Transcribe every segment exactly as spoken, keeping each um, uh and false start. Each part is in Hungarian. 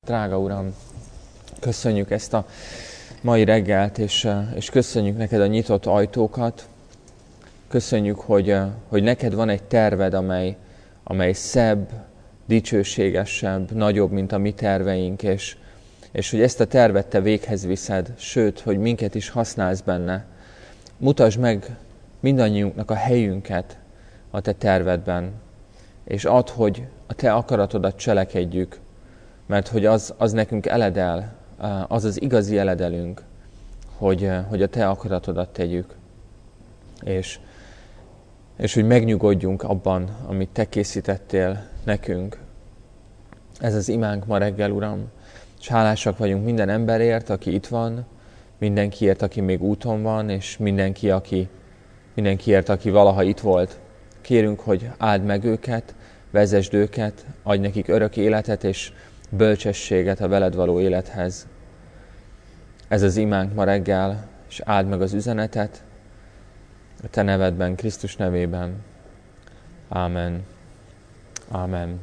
Drága Uram, köszönjük ezt a mai reggelt, és, és köszönjük neked a nyitott ajtókat. Köszönjük, hogy, hogy neked van egy terved, amely, amely szebb, dicsőségesebb, nagyobb, mint a mi terveink, és, és hogy ezt a tervet te véghez viszed, sőt, hogy minket is használsz benne. Mutasd meg mindannyiunknak a helyünket a te tervedben, és add, hogy a te akaratodat cselekedjük, mert hogy az, az nekünk eledel, az az igazi eledelünk, hogy, hogy a te akaratodat tegyük, és, és hogy megnyugodjunk abban, amit te készítettél nekünk. Ez az imánk ma reggel, Uram, és hálásak vagyunk minden emberért, aki itt van, mindenkiért, aki még úton van, és mindenki, aki, mindenkiért, aki valaha itt volt. Kérünk, hogy áld meg őket, vezesd őket, adj nekik örök életet és bölcsességet a veled való élethez. Ez az imánk ma reggel, és áld meg az üzenetet a te nevedben, Krisztus nevében. Ámen. Ámen.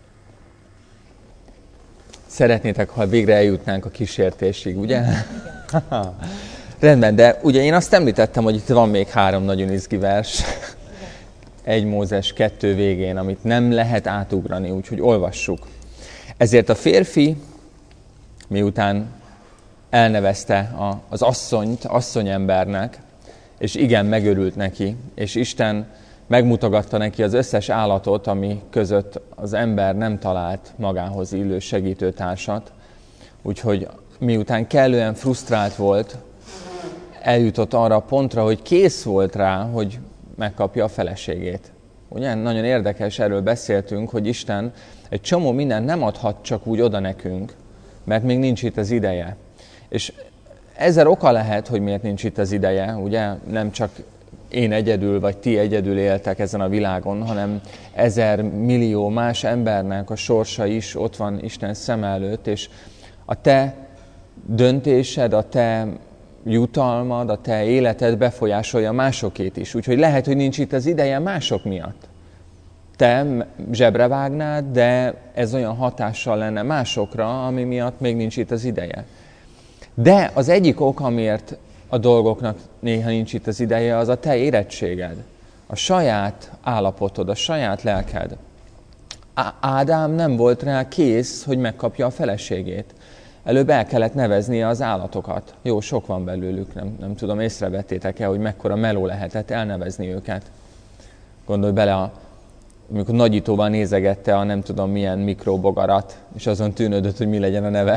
Szeretnétek, ha végre eljutnánk a kísértésig, ugye? Rendben, de ugye én azt említettem, hogy itt van még három nagyon izgi vers. egy Mózes kettő végén, amit nem lehet átugrani, úgyhogy olvassuk. Ezért a férfi, miután elnevezte a, az asszonyt, asszonyembernek, és igen, megörült neki, és Isten megmutogatta neki az összes állatot, ami között az ember nem talált magához illő segítőtársat. Úgyhogy miután kellően frusztrált volt, eljutott arra a pontra, hogy kész volt rá, hogy megkapja a feleségét. Ugye? Nagyon érdekes, erről beszéltünk, hogy Isten egy csomó mindent nem adhat csak úgy oda nekünk, mert még nincs itt az ideje. És ezer oka lehet, hogy miért nincs itt az ideje, ugye? Nem csak én egyedül, vagy ti egyedül éltek ezen a világon, hanem ezer millió más embernek a sorsa is ott van Isten szem előtt, és a te döntésed, a te jutalmad, a te életed befolyásolja másokét is. Úgyhogy lehet, hogy nincs itt az ideje mások miatt. Te zsebre vágnád, de ez olyan hatással lenne másokra, ami miatt még nincs itt az ideje. De az egyik ok, amiért a dolgoknak néha nincs itt az ideje, az a te érettséged, a saját állapotod, a saját lelked. Ádám nem volt rá kész, hogy megkapja a feleségét. Előbb el kellett neveznie az állatokat. Jó, sok van belőlük, nem, nem tudom, észrevettétek-e, hogy mekkora meló lehetett elnevezni őket. Gondolj bele, a, amikor nagyítóban nézegette a nem tudom milyen mikrobogarat, és azon tűnődött, hogy mi legyen a neve.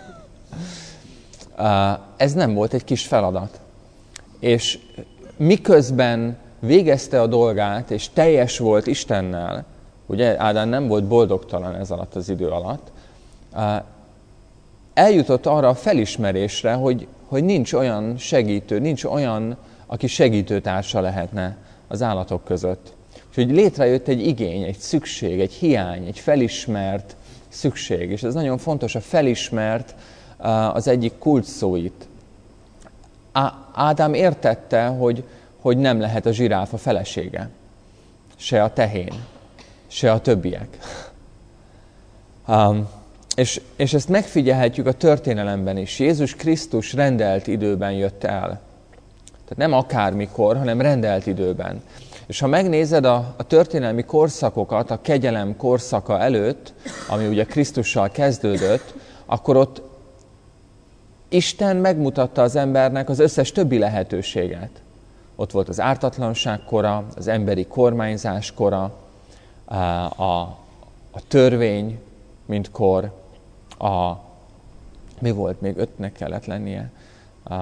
Ez nem volt egy kis feladat. És miközben végezte a dolgát, és teljes volt Istennel, ugye Ádám nem volt boldogtalan ez alatt az idő alatt, eljutott arra a felismerésre, hogy, hogy nincs olyan segítő, nincs olyan, aki segítőtársa lehetne az állatok között. Úgyhogy létrejött egy igény, egy szükség, egy hiány, egy felismert szükség. És ez nagyon fontos, a felismert az egyik kulcsszó itt. Ádám értette, hogy, hogy nem lehet a zsiráf a felesége, se a tehén, se a többiek. Um, És, és ezt megfigyelhetjük a történelemben is. Jézus Krisztus rendelt időben jött el. Tehát nem akármikor, hanem rendelt időben. És ha megnézed a, a történelmi korszakokat, a kegyelem korszaka előtt, ami ugye Krisztussal kezdődött, akkor ott Isten megmutatta az embernek az összes többi lehetőséget. Ott volt az ártatlanság kora, az emberi kormányzás kora, a, a, a törvény, mint kor, a, mi volt, még ötnek kellett lennie, a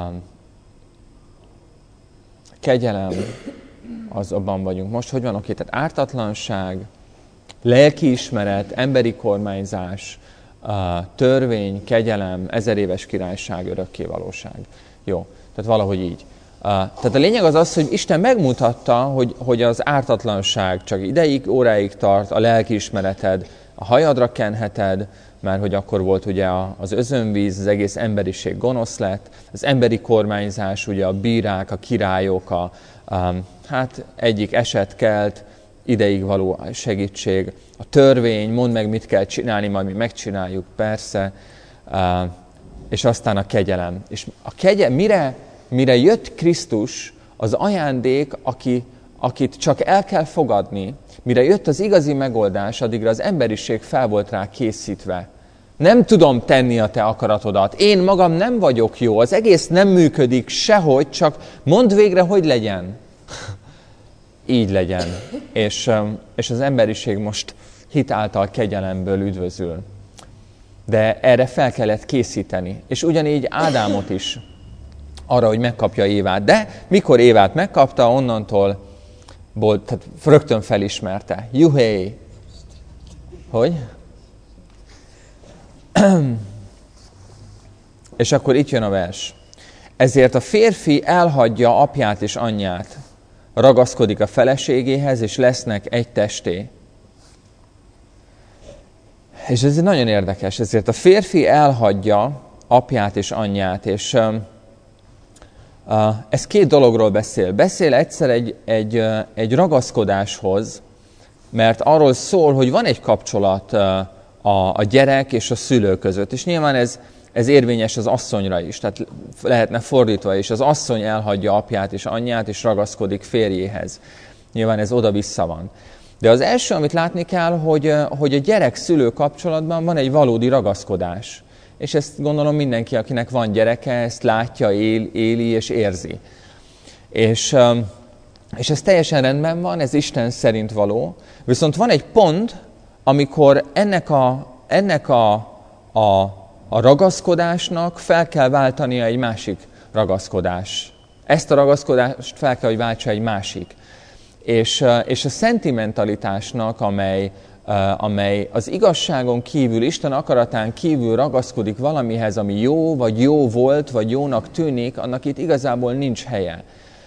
kegyelem, az abban vagyunk. Most hogy van? Oké, tehát ártatlanság, lelkiismeret, emberi kormányzás, a törvény, kegyelem, ezeréves királyság, örökkévalóság. Jó, tehát valahogy így. Uh, tehát a lényeg az az, hogy Isten megmutatta, hogy, hogy az ártatlanság csak ideig, óráig tart, a lelkiismereted, a hajadra kenheted, mert hogy akkor volt ugye az özönvíz, az egész emberiség gonosz lett, az emberi kormányzás, ugye a bírák, a királyok, a, um, hát egyik eset kelt, ideig való segítség. A törvény, mondd meg, mit kell csinálni, majd mi megcsináljuk, persze. És aztán a kegyelem. És a kegyelem, mire, mire jött Krisztus, az ajándék, aki, akit csak el kell fogadni, mire jött az igazi megoldás, addigra az emberiség fel volt rá készítve. Nem tudom tenni a te akaratodat. Én magam nem vagyok jó. Az egész nem működik sehogy, csak mondd végre, hogy legyen. Így legyen. És, és az emberiség most hit által kegyelemből üdvözül. De erre fel kellett készíteni. És ugyanígy Ádámot is arra, hogy megkapja Évát. De mikor Évát megkapta, onnantól volt, tehát rögtön felismerte. Juhé! Hogy? És akkor itt jön a vers. Ezért a férfi elhagyja apját és anyját, ragaszkodik a feleségéhez, és lesznek egy testé. És ez nagyon érdekes. Ezért a férfi elhagyja apját és anyját, és uh, uh, ez két dologról beszél. Beszél egyszer egy, egy, uh, egy ragaszkodáshoz, mert arról szól, hogy van egy kapcsolat uh, a, a gyerek és a szülő között. És nyilván ez, ez érvényes az asszonyra is, tehát lehetne fordítva is. Az asszony elhagyja apját és anyját, és ragaszkodik férjéhez. Nyilván ez oda-vissza van. De az első, amit látni kell, hogy, hogy a gyerek-szülő kapcsolatban van egy valódi ragaszkodás. És ezt gondolom mindenki, akinek van gyereke, ezt látja, él, éli és érzi. És, és ez teljesen rendben van, ez Isten szerint való. Viszont van egy pont, amikor ennek a, ennek a, a, a ragaszkodásnak fel kell váltania egy másik ragaszkodás. Ezt a ragaszkodást fel kell, hogy váltsa egy másik. És, és a szentimentalitásnak, amely, amely az igazságon kívül, Isten akaratán kívül ragaszkodik valamihez, ami jó, vagy jó volt, vagy jónak tűnik, annak itt igazából nincs helye.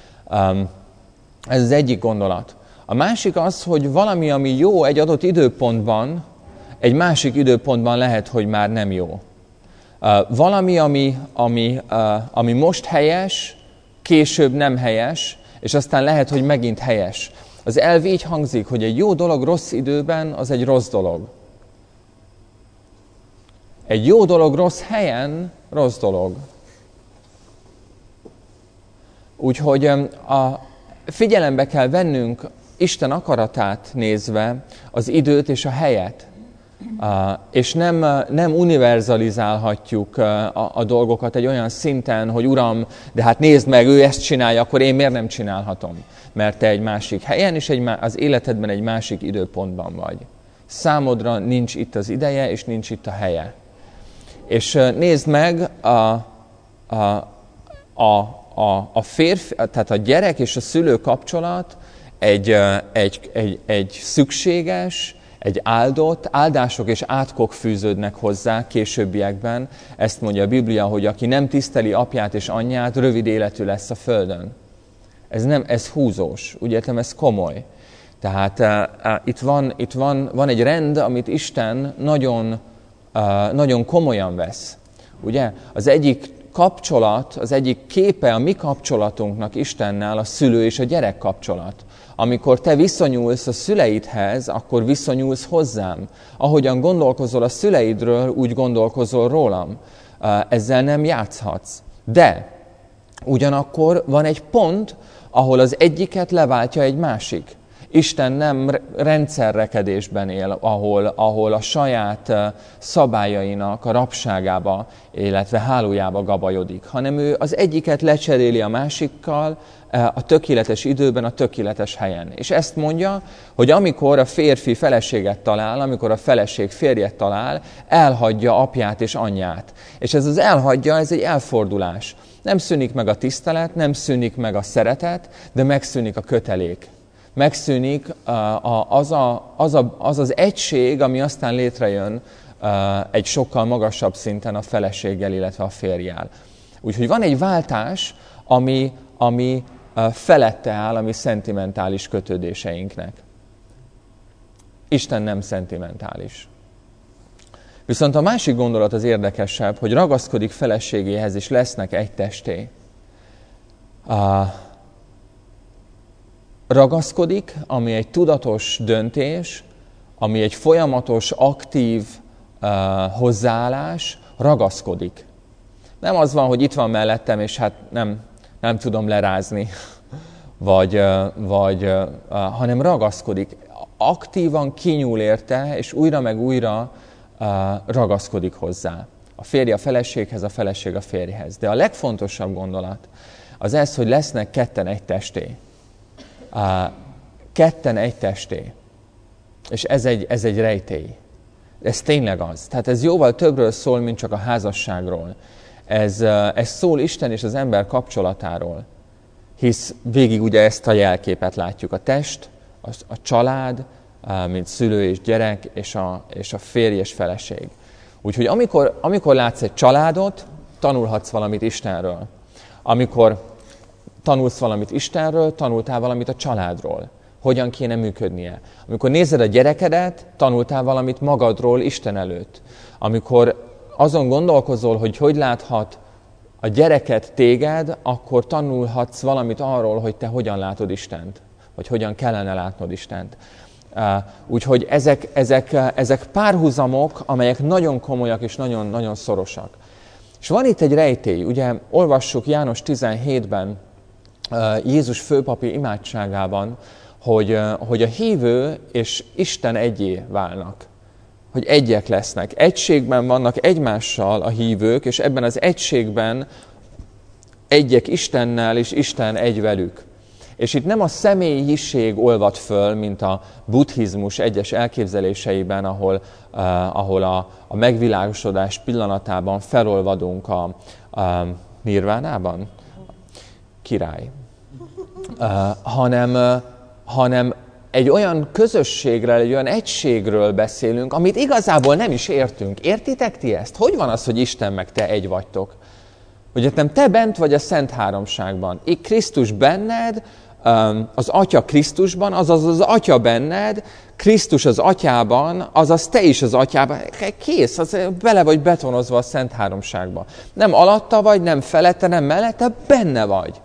Ez az egyik gondolat. A másik az, hogy valami, ami jó egy adott időpontban, egy másik időpontban lehet, hogy már nem jó. Valami, ami, ami, ami most helyes, később nem helyes, és aztán lehet, hogy megint helyes. Az elv így hangzik, hogy egy jó dolog rossz időben, az egy rossz dolog. Egy jó dolog rossz helyen, rossz dolog. Úgyhogy a, figyelembe kell vennünk Isten akaratát nézve az időt és a helyet. És nem, nem univerzalizálhatjuk a, a dolgokat egy olyan szinten, hogy Uram, de hát nézd meg, ő ezt csinálja, akkor én miért nem csinálhatom? Mert te egy másik helyen és egy, az életedben egy másik időpontban vagy. Számodra nincs itt az ideje, és nincs itt a helye. És nézd meg, a, a, a, a, a férfi, tehát a gyerek és a szülő kapcsolat egy, egy, egy, egy szükséges, egy áldott, áldások és átkok fűződnek hozzá későbbiekben. Ezt mondja a Biblia, hogy aki nem tiszteli apját és anyját, rövid életű lesz a földön. Ez nem, ez húzós, úgy értem, ez komoly. Tehát uh, uh, itt, van, itt van, van egy rend, amit Isten nagyon, uh, nagyon komolyan vesz. Ugye? Az egyik kapcsolat, az egyik képe a mi kapcsolatunknak Istennel a szülő és a gyerek kapcsolat. Amikor te viszonyulsz a szüleidhez, akkor viszonyulsz hozzám. Ahogyan gondolkozol a szüleidről, úgy gondolkozol rólam. Ezzel nem játszhatsz. De ugyanakkor van egy pont, ahol az egyiket leváltja egy másik. Isten nem rendszerrekedésben él, ahol, ahol a saját szabályainak a rabságába, illetve hálójába gabajodik, hanem ő az egyiket lecseréli a másikkal a tökéletes időben, a tökéletes helyen. És ezt mondja, hogy amikor a férfi feleséget talál, amikor a feleség férjet talál, elhagyja apját és anyját. És ez az elhagyja, ez egy elfordulás. Nem szűnik meg a tisztelet, nem szűnik meg a szeretet, de megszűnik a kötelék. Megszűnik az, a, az, a, az az egység, ami aztán létrejön egy sokkal magasabb szinten a feleséggel, illetve a férjjel. Úgyhogy van egy váltás, ami, ami felette áll a mi szentimentális kötődéseinknek. Isten nem szentimentális. Viszont a másik gondolat az érdekesebb, hogy ragaszkodik feleségéhez, és lesznek egy testé. ragaszkodik, ami egy tudatos döntés, ami egy folyamatos, aktív uh, hozzáállás, ragaszkodik. Nem az van, hogy itt van mellettem, és hát nem, nem tudom lerázni, vagy, uh, vagy, uh, uh, hanem ragaszkodik. Aktívan kinyúl érte, és újra meg újra uh, ragaszkodik hozzá. A férj a feleséghez, a feleség a férjhez. De a legfontosabb gondolat az ez, hogy lesznek ketten egy testé. Uh, ketten egy testé. És ez egy, ez egy rejtély. Ez tényleg az. Tehát ez jóval többről szól, mint csak a házasságról. Ez, uh, ez szól Isten és az ember kapcsolatáról. Hisz végig ugye ezt a jelképet látjuk. A test, a, a család, uh, mint szülő és gyerek, és a, és a férj és feleség. Úgyhogy amikor, amikor látsz egy családot, tanulhatsz valamit Istenről. Amikor tanulsz valamit Istenről, tanultál valamit a családról. Hogyan kéne működnie. Amikor nézed a gyerekedet, tanultál valamit magadról Isten előtt. Amikor azon gondolkozol, hogy hogy láthat a gyereket téged, akkor tanulhatsz valamit arról, hogy te hogyan látod Istent. Vagy hogyan kellene látnod Istent. Úgyhogy ezek, ezek, ezek párhuzamok, amelyek nagyon komolyak és nagyon, nagyon szorosak. És van itt egy rejtély, ugye olvassuk János tizenhétben, Jézus főpapi imádságában, hogy, hogy a hívő és Isten egyé válnak. Hogy egyek lesznek. Egységben vannak egymással a hívők, és ebben az egységben egyek Istennel, és Isten egy velük. És itt nem a személyiség olvad föl, mint a buddhizmus egyes elképzeléseiben, ahol, uh, ahol a, a megvilágosodás pillanatában felolvadunk a, a nirvánában. Király. Uh, hanem, uh, hanem egy olyan közösségről, egy olyan egységről beszélünk, amit igazából nem is értünk. Értitek ti ezt? Hogy van az, hogy Isten meg te egy vagytok? Ugye nem te bent vagy a Szent Háromságban. Itt Krisztus benned, az Atya Krisztusban, azaz az Atya benned, Krisztus az Atyában, azaz te is az Atyában. Kész, az bele vagy betonozva a Szent Háromságba. Nem alatta vagy, nem felette, nem mellette, benne vagy.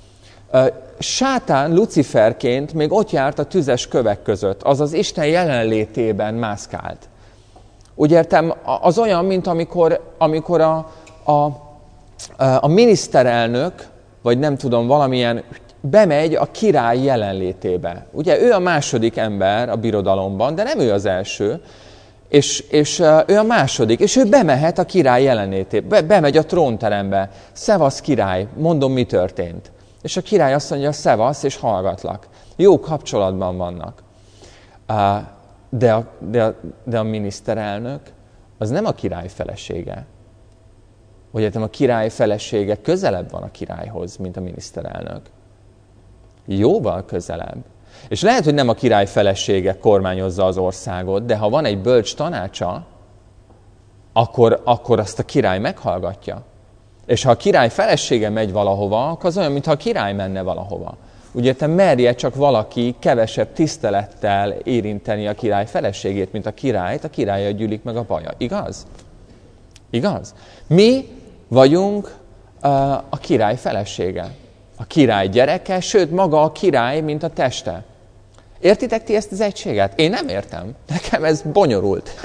Sátán Luciferként még ott járt a tüzes kövek között, azaz Isten jelenlétében mászkált. Úgy értem, az olyan, mint amikor, amikor a, a, a miniszterelnök, vagy nem tudom, valamilyen bemegy a király jelenlétébe. Ugye ő a második ember a birodalomban, de nem ő az első, és, és ő a második, és ő bemehet a király jelenlétébe, be, bemegy a trónterembe. Szevasz király, mondom, mi történt. És a király azt mondja, szevasz, és hallgatlak. Jó kapcsolatban vannak. De a, de a, de a miniszterelnök az nem a király felesége. Vagy a király felesége közelebb van a királyhoz, mint a miniszterelnök. Jóval közelebb. És lehet, hogy nem a király felesége kormányozza az országot, de ha van egy bölcs tanácsa, akkor, akkor azt a király meghallgatja. És ha a király felesége megy valahova, akkor az olyan, mintha a király menne valahova. Ugye te merje csak valaki kevesebb tisztelettel érinteni a király feleségét, mint a királyt, a királlyal gyűlik meg a baja. Igaz? Igaz? Mi vagyunk uh, a király felesége. A király gyereke, sőt maga a király, mint a teste. Értitek ti ezt az egységet? Én nem értem. Nekem ez bonyolult.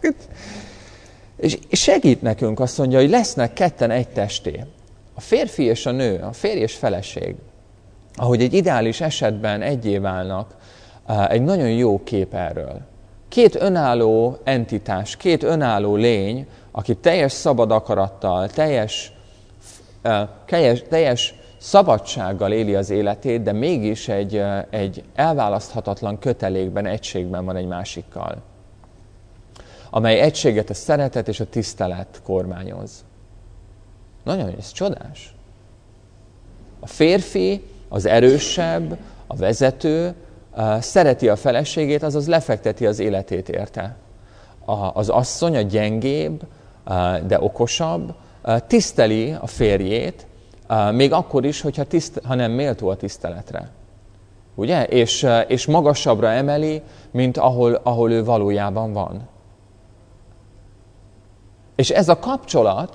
És segít nekünk, azt mondja, hogy lesznek ketten egy testé. A férfi és a nő, a férj és feleség, ahogy egy ideális esetben egyé válnak, egy nagyon jó kép erről. Két önálló entitás, két önálló lény, aki teljes szabad akarattal, teljes, teljes, teljes szabadsággal éli az életét, de mégis egy, egy elválaszthatatlan kötelékben, egységben van egy másikkal, amely egységet a szeretet és a tisztelet kormányoz. Nagyon, ez csodás. A férfi, az erősebb, a vezető, szereti a feleségét, azaz lefekteti az életét érte. Az asszony, a gyengébb, de okosabb, tiszteli a férjét, még akkor is, hogyha tiszt, ha nem méltó a tiszteletre. Ugye? És, és magasabbra emeli, mint ahol, ahol ő valójában van. És ez a kapcsolat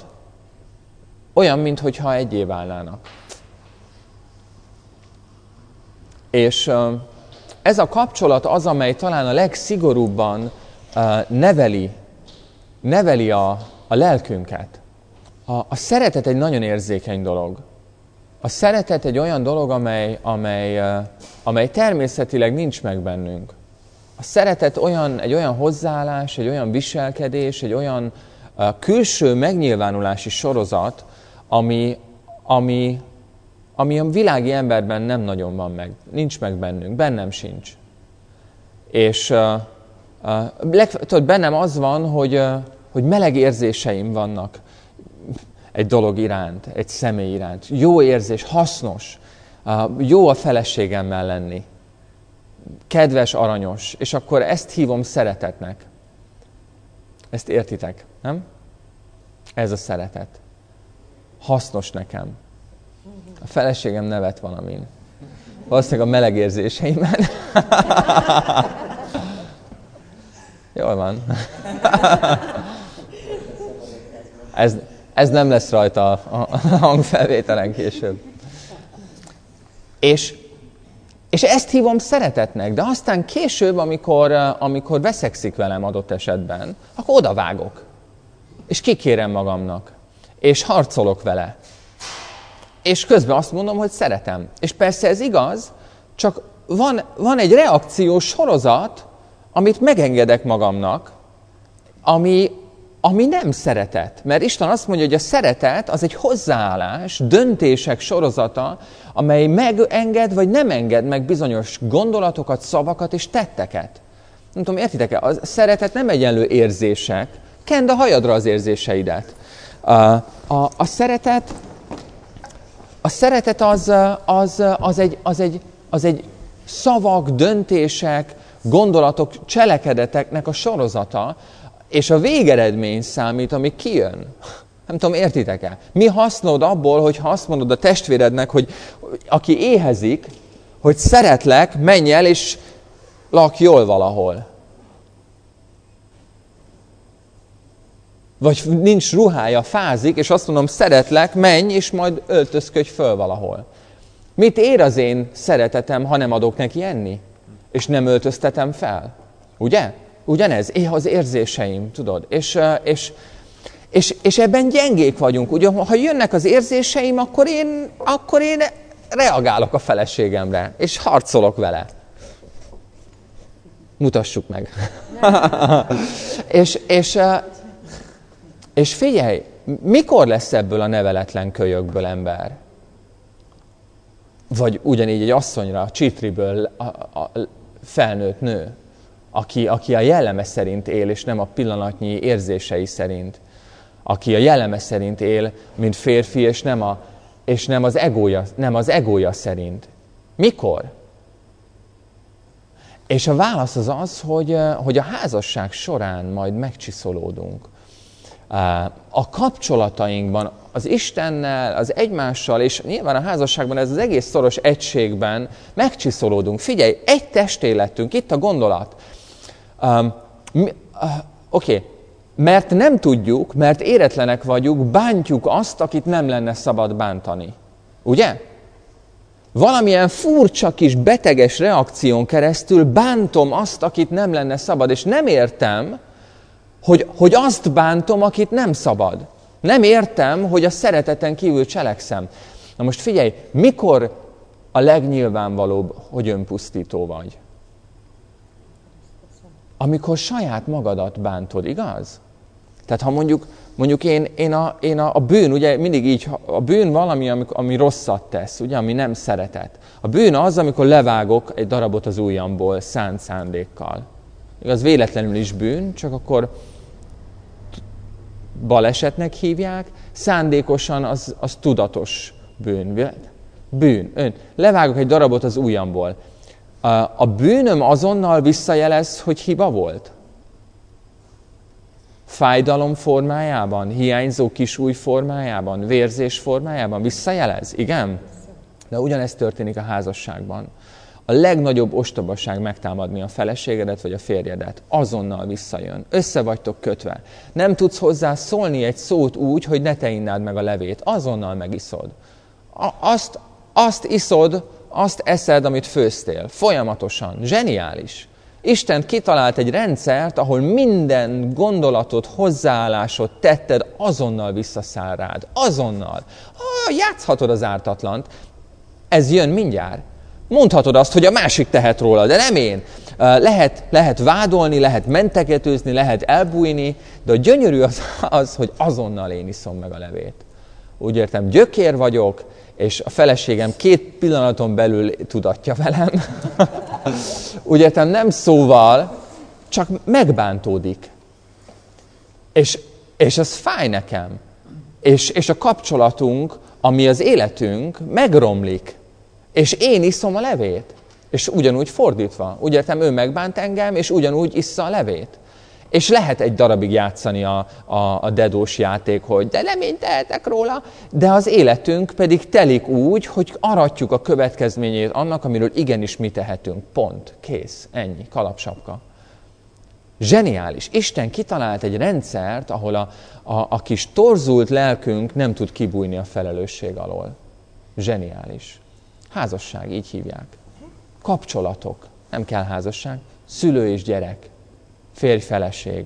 olyan, mintha egyé válnának. És ez a kapcsolat az, amely talán a legszigorúbban neveli, neveli a, a lelkünket. A, a szeretet egy nagyon érzékeny dolog. A szeretet egy olyan dolog, amely, amely, amely természetileg nincs meg bennünk. A szeretet olyan, egy olyan hozzáállás, egy olyan viselkedés, egy olyan uh, külső megnyilvánulási sorozat, ami, ami, ami a világi emberben nem nagyon van meg. Nincs meg bennünk, bennem sincs. És uh, uh, leg, tudod, bennem az van, hogy, uh, hogy meleg érzéseim vannak egy dolog iránt, egy személy iránt. Jó érzés, hasznos, uh, jó a feleségemmel lenni. Kedves, aranyos, és akkor ezt hívom szeretetnek. Ezt értitek, nem? Ez a szeretet. Hasznos nekem. A feleségem nevet valamin. Valószínűleg a meleg érzéseimen. Jól van. ez, ez nem lesz rajta a hangfelvételen később. És És ezt hívom szeretetnek, de aztán később, amikor, amikor veszekszik velem adott esetben, akkor odavágok. És kikérem magamnak. És harcolok vele. És közben azt mondom, hogy szeretem. És persze ez igaz, csak van, van egy reakciós sorozat, amit megengedek magamnak, ami, ami nem szeretet. Mert Isten azt mondja, hogy a szeretet az egy hozzáállás, döntések sorozata, amely megenged vagy nem enged meg bizonyos gondolatokat, szavakat és tetteket. Nem tudom, értitek-e? A szeretet nem egyenlő érzések. Kend a hajadra az érzéseidet. A, a, a szeretet, a szeretet az, az, az, egy, az, egy, az egy szavak, döntések, gondolatok, cselekedeteknek a sorozata, és a végeredmény számít, ami kijön. Nem tudom, értitek-e? Mi hasznod abból, hogyha azt mondod a testvérednek, hogy aki éhezik, hogy szeretlek, menj el és lakj jól valahol. Vagy nincs ruhája, fázik, és azt mondom, szeretlek, menj, és majd öltözködj föl valahol. Mit ér az én szeretetem, ha nem adok neki enni? És nem öltöztetem fel? Ugye? Ugyanez? Éh az érzéseim, tudod? És, és, és, és ebben gyengék vagyunk. Ugye, ha jönnek az érzéseim, akkor én, akkor én reagálok a feleségemre, és harcolok vele. Mutassuk meg. és, és, és figyelj, mikor lesz ebből a neveletlen kölyökből ember? Vagy ugyanígy egy asszonyra, a csitriből a, a felnőtt nő, aki, aki a jelleme szerint él, és nem a pillanatnyi érzései szerint. Aki a jelleme szerint él, mint férfi, és nem, a, és nem, az, egója, nem az egója szerint. Mikor? És a válasz az az, hogy, hogy a házasság során majd megcsiszolódunk. A kapcsolatainkban, az Istennel, az egymással, és nyilván a házasságban, ez az egész szoros egységben megcsiszolódunk. Figyelj, egy testéletünk, itt a gondolat. Um, uh, Oké, okay. Mert nem tudjuk, mert éretlenek vagyunk, bántjuk azt, akit nem lenne szabad bántani. Ugye? Valamilyen furcsa kis beteges reakción keresztül bántom azt, akit nem lenne szabad, és nem értem, hogy, hogy azt bántom, akit nem szabad. Nem értem, hogy a szereteten kívül cselekszem. Na most figyelj, mikor a legnyilvánvalóbb, hogy önpusztító vagy? Amikor saját magadat bántod, igaz? Tehát ha mondjuk, mondjuk én, én, a, én a, a bűn, ugye mindig így, a bűn valami, ami, ami rosszat tesz, ugye, ami nem szeretet. A bűn az, amikor levágok egy darabot az ujjamból szánt szándékkal. Igaz, véletlenül is bűn, csak akkor balesetnek hívják, szándékosan az, az tudatos bűn. Bűn. Ön. Levágok egy darabot az ujjamból. A, a bűnöm azonnal visszajelez, hogy hiba volt? Fájdalom formájában, hiányzó kisúj formájában, vérzés formájában visszajelez? Igen? De ugyanezt történik a házasságban. A legnagyobb ostobaság megtámadni a feleségedet vagy a férjedet. Azonnal visszajön. Össze vagytok kötve. Nem tudsz hozzá szólni egy szót úgy, hogy ne te innád meg a levét. Azonnal megiszod. Azt, azt iszod, azt eszed, amit főztél. Folyamatosan. Zseniális. Isten kitalált egy rendszert, ahol minden gondolatot, hozzáállásod, tetted azonnal visszaszáll rád. Azonnal. Ha játszhatod az ártatlant, ez jön mindjárt. Mondhatod azt, hogy a másik tehet róla, de nem én. Lehet, lehet vádolni, lehet mentegetőzni, lehet elbújni, de a gyönyörű az, az, hogy azonnal én iszom meg a levét. Úgy értem, gyökér vagyok, és a feleségem két pillanaton belül tudatja velem. Úgy értem, nem szóval, csak megbántódik. És, és ez fáj nekem. És, és a kapcsolatunk, ami az életünk, megromlik. És én iszom a levét. És ugyanúgy fordítva. Úgy értem, ő megbánt engem, és ugyanúgy issza a levét. És lehet egy darabig játszani a, a, a dedós játék, hogy de nem én tehetek róla, de az életünk pedig telik úgy, hogy aratjuk a következményét annak, amiről igenis mi tehetünk. Pont. Kész. Ennyi. Kalapsapka. Zseniális. Isten kitalált egy rendszert, ahol a, a, a kis torzult lelkünk nem tud kibújni a felelősség alól. Zseniális. Házasság, így hívják. Kapcsolatok. Nem kell házasság. Szülő és gyerek. Férj-feleség.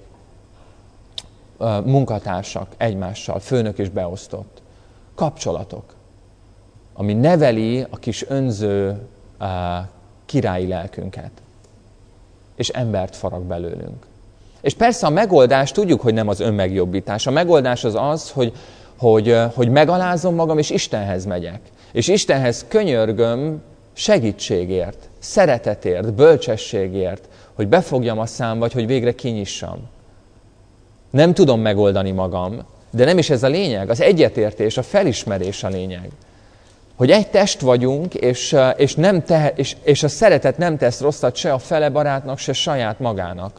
Munkatársak egymással. Főnök és beosztott. Kapcsolatok. Ami neveli a kis önző uh, királyi lelkünket. És embert farag belőlünk. És persze a megoldás, tudjuk, hogy nem az önmegjobbítás. A megoldás az az, hogy, hogy, hogy megalázom magam, és Istenhez megyek. És Istenhez könyörgöm segítségért, szeretetért, bölcsességért, hogy befogjam a szám, vagy hogy végre kinyissam. Nem tudom megoldani magam, de nem is ez a lényeg. Az egyetértés, a felismerés a lényeg. Hogy egy test vagyunk, és, és, nem te, és, és a szeretet nem tesz rosszat se a fele barátnak, se saját magának.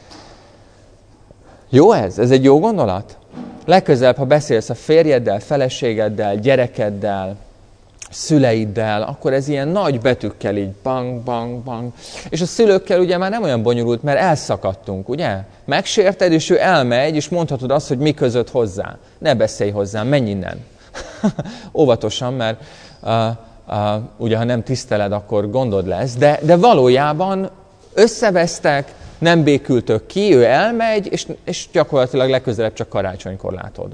Jó ez? Ez egy jó gondolat? Legközelebb, ha beszélsz a férjeddel, feleségeddel, gyerekeddel, szüleiddel, akkor ez ilyen nagy betűkkel így bang, bang, bang. És a szülőkkel ugye már nem olyan bonyolult, mert elszakadtunk, ugye? Megsérted, és ő elmegy, és mondhatod azt, hogy mi között hozzá. Ne beszélj hozzám, menj innen. Óvatosan, mert uh, uh, ugye, ha nem tiszteled, akkor gondod lesz. De, de valójában összevesztek, nem békültök ki, ő elmegy, és, és gyakorlatilag legközelebb csak karácsonykor látod.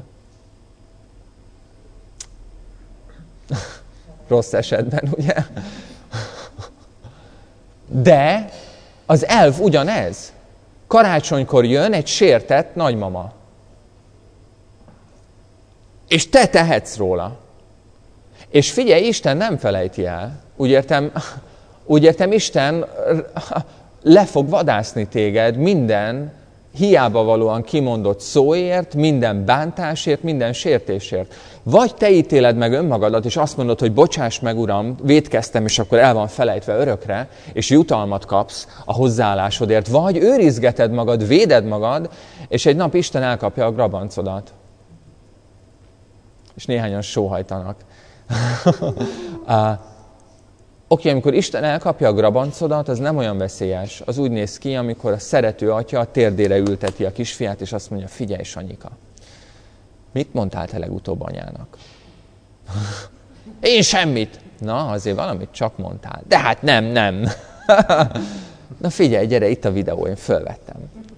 Rossz esetben, ugye? De az elv ugyanez. Karácsonykor jön egy sértett nagymama. És te tehetsz róla. És figyelj, Isten nem felejti el. Úgy értem, úgy értem, Isten le fog vadászni téged minden hiába valóan kimondott szóért, minden bántásért, minden sértésért. Vagy te ítéled meg önmagadat, és azt mondod, hogy bocsáss meg, Uram, vétkeztem, és akkor el van felejtve örökre, és jutalmat kapsz a hozzáállásodért. Vagy őrizgeted magad, véded magad, és egy nap Isten elkapja a grabancodat. És néhányan sóhajtanak. Oké, okay, amikor Isten elkapja a grabancodat, az nem olyan veszélyes. Az úgy néz ki, amikor a szerető atya a térdére ülteti a kisfiát, és azt mondja, figyelj, Sanyika, mit mondtál te legutóbb anyának? Én semmit. Na, azért valamit csak mondtál. De hát nem, nem. Na figyelj, gyere, itt a videó, én fölvettem.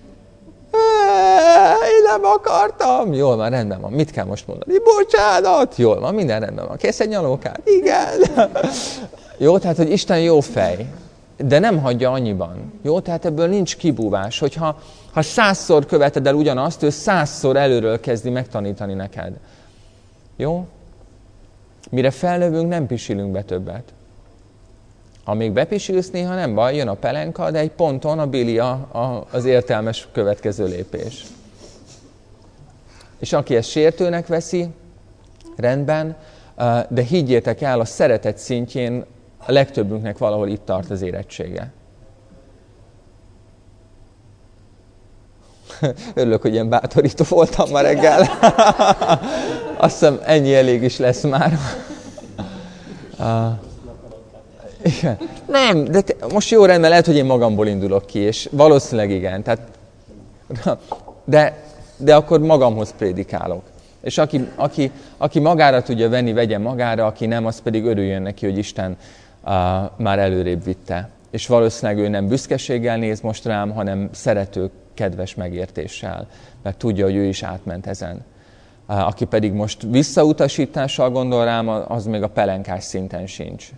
Én nem akartam. Jól van, rendben van. Mit kell most mondani? Bocsánat. Jól van, minden rendben van. Kész egy nyalókát? Igen. Jó, tehát, hogy Isten jó fej, de nem hagyja annyiban. Jó, tehát ebből nincs kibúvás. Hogyha ha százszor követed el ugyanazt, ő százszor előről kezdi megtanítani neked. Jó? Mire felnövünk, nem pisilünk be többet. Ha még bepisilsz, néha nem baj, jön a pelenka, de egy ponton a bili a, a, az értelmes következő lépés. És aki ezt sértőnek veszi, rendben, de higgyétek el, a szeretet szintjén a legtöbbünknek valahol itt tart az érettsége. Örülök, hogy ilyen bátorító voltam ma reggel. Azt hiszem, ennyi elég is lesz már. Uh, igen. Nem, de te, most jó rendben, lehet, hogy én magamból indulok ki, és valószínűleg igen. Tehát, de, de akkor magamhoz prédikálok. És aki, aki, aki magára tudja venni, vegye magára, aki nem, az pedig örüljön neki, hogy Isten uh, már előrébb vitte. És valószínűleg ő nem büszkeséggel néz most rám, hanem szerető, kedves megértéssel, mert tudja, hogy ő is átment ezen. Uh, aki pedig most visszautasítással gondol rám, az még a pelenkás szinten sincs.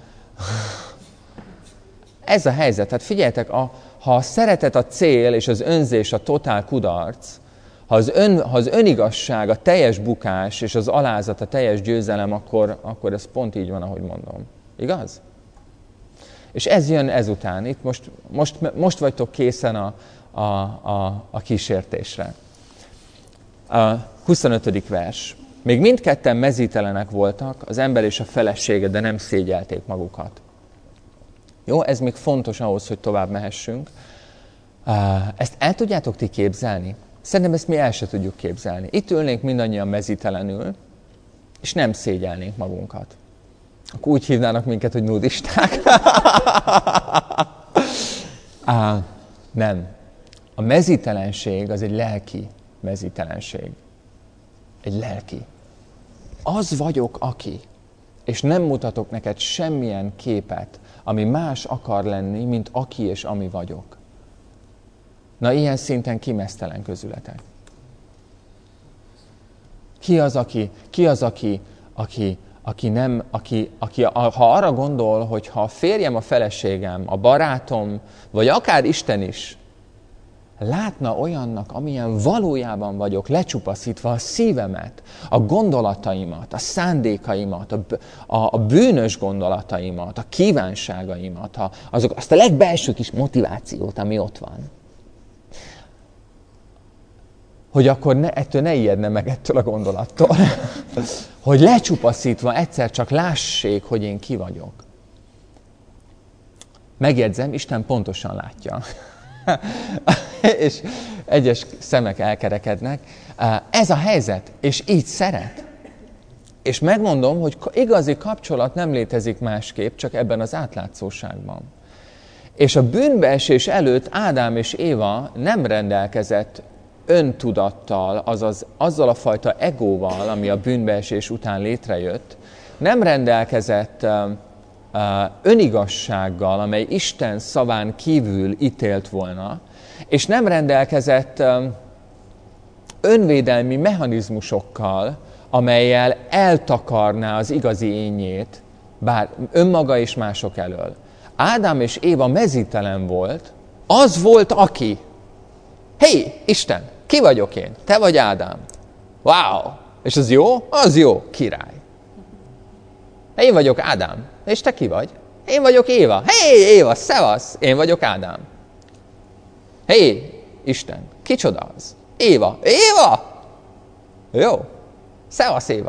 Ez a helyzet. Tehát figyeljetek, a, ha a szeretet a cél, és az önzés a totál kudarc, ha az, ön, ha az önigazság a teljes bukás, és az alázat a teljes győzelem, akkor, akkor ez pont így van, ahogy mondom. Igaz? És ez jön ezután. Itt most, most, most vagytok készen a, a, a, a kísértésre. A huszonötödik vers. Még mindketten mezítelenek voltak, az ember és a felesége, de nem szégyelték magukat. Jó, ez még fontos ahhoz, hogy tovább mehessünk. Ezt el tudjátok ti képzelni? Szerintem ezt mi el se tudjuk képzelni. Itt ülnénk mindannyian mezítelenül, és nem szégyelnénk magunkat. Akkor úgy hívnának minket, hogy nudisták. Á, nem. A mezítelenség az egy lelki mezítelenség. Egy lelki. Az vagyok, aki. És nem mutatok neked semmilyen képet, ami más akar lenni, mint aki és ami vagyok. Na, ilyen szinten ki meztelen közületek? Ki az, aki, ki az, aki, aki, aki nem, aki, aki, ha arra gondol, hogy ha a férjem, a feleségem, a barátom, vagy akár Isten is, látna olyannak, amilyen valójában vagyok, lecsupaszítva a szívemet, a gondolataimat, a szándékaimat, a, a, a bűnös gondolataimat, a kívánságaimat, a, azok, azt a legbelső kis motivációt, ami ott van. Hogy akkor ne, ettől ne ijedne meg ettől a gondolattól. Hogy lecsupaszítva egyszer csak lássék, hogy én ki vagyok. Megjegyzem, Isten pontosan látja. És egyes szemek elkerekednek. Ez a helyzet, és így szeret. És megmondom, hogy igazi kapcsolat nem létezik másképp, csak ebben az átlátszóságban. És a bűnbeesés előtt Ádám és Éva nem rendelkezett öntudattal, azaz azzal a fajta egóval, ami a bűnbeesés után létrejött, nem rendelkezett uh, uh, önigazsággal, amely Isten szaván kívül ítélt volna, és nem rendelkezett uh, önvédelmi mechanizmusokkal, amellyel eltakarná az igazi énjét, bár önmaga és mások elől. Ádám és Éva mezítelen volt, az volt aki. Hé, Isten, ki vagyok én? Te vagy Ádám. Wow! És az jó? Az jó, király. Én vagyok Ádám. És te ki vagy? Én vagyok Éva. Hé, Éva, szevasz! Én vagyok Ádám. Hé, Isten, kicsoda az? Éva. Éva! Jó. Szevasz, Éva.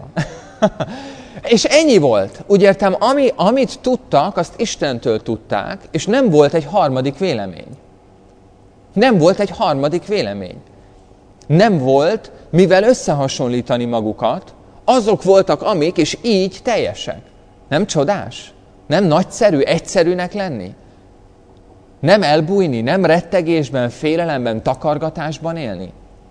És ennyi volt. Úgy értem, ami, amit tudtak, azt Istentől tudták, és nem volt egy harmadik vélemény. Nem volt egy harmadik vélemény. Nem volt, mivel összehasonlítani magukat, azok voltak amik, és így teljesek. Nem csodás? Nem nagyszerű, egyszerűnek lenni? Nem elbújni, nem rettegésben, félelemben, takargatásban élni?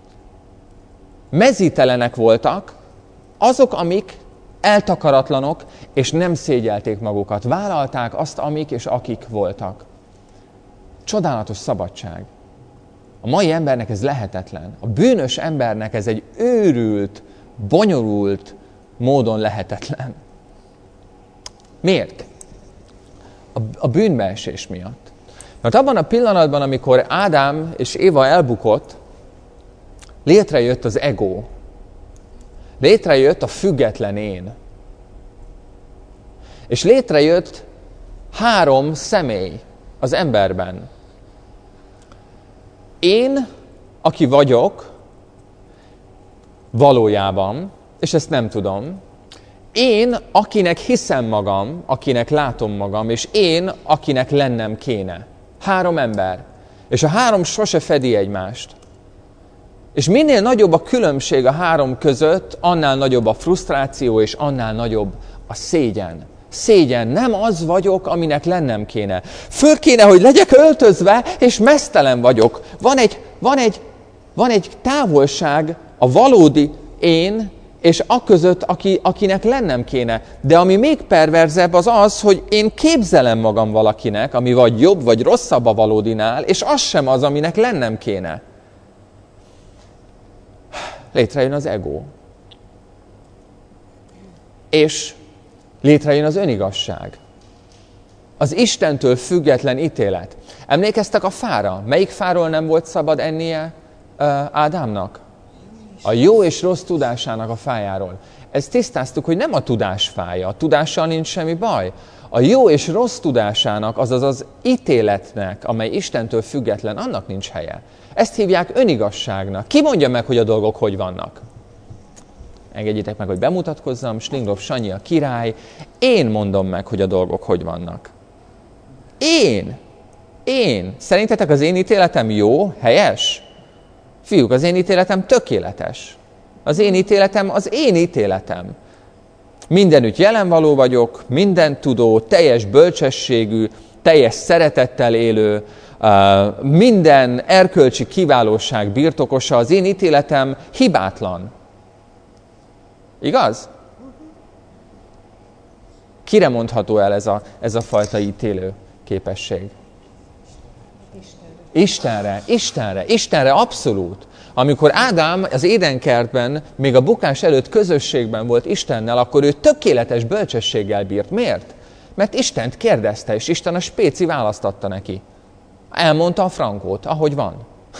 Mezítelenek voltak, azok, amik eltakaratlanok, és nem szégyelték magukat. Vállalták azt, amik és akik voltak. Csodálatos szabadság. A mai embernek ez lehetetlen. A bűnös embernek ez egy őrült, bonyolult módon lehetetlen. Miért? A, a bűnbeesés miatt. Mert abban a pillanatban, amikor Ádám és Éva elbukott, létrejött az ego. Létrejött a független én. És létrejött három személy az emberben. Én, aki vagyok, valójában, és ezt nem tudom, én, akinek hiszem magam, akinek látom magam, és én, akinek lennem kéne. Három ember. És a három sose fedi egymást. És minél nagyobb a különbség a három között, annál nagyobb a frusztráció, és annál nagyobb a szégyen. Szégyen, nem az vagyok, aminek lennem kéne. Föl kéne, hogy legyek öltözve, és meztelen vagyok. Van egy, van egy, van egy távolság a valódi én és aközött, aki, akinek lennem kéne. De ami még perverzebb az az, hogy én képzelem magam valakinek, ami vagy jobb, vagy rosszabb a valódinál, és az sem az, aminek lennem kéne. Létrejön az ego. És létrejön az önigazság. Az Istentől független ítélet. Emlékeztek a fára? Melyik fáról nem volt szabad ennie uh, Ádámnak? A jó és rossz tudásának a fájáról. Ezt tisztáztuk, hogy nem a tudás fája. A tudással nincs semmi baj. A jó és rossz tudásának, azaz az ítéletnek, amely Istentől független, annak nincs helye. Ezt hívják önigazságnak. Ki mondja meg, hogy a dolgok hogy vannak? Engedjétek meg, hogy bemutatkozzam. Slingrov Sanyi a király. Én mondom meg, hogy a dolgok hogy vannak. Én. Én. Szerintetek az én ítéletem jó, helyes? Fiúk, az én ítéletem tökéletes. Az én ítéletem az én ítéletem. Mindenütt jelenvaló vagyok, mindent tudó, teljes bölcsességű, teljes szeretettel élő, minden erkölcsi kiválóság birtokosa, az én ítéletem hibátlan. Igaz? Kire mondható el ez a, ez a fajta ítélő képesség? Istenre. Istenre, Istenre, Istenre abszolút. Amikor Ádám az édenkertben, még a bukás előtt közösségben volt Istennel, akkor ő tökéletes bölcsességgel bírt. Miért? Mert Istent kérdezte, és Isten a spéci választ adta neki. Elmondta a frankót, ahogy van.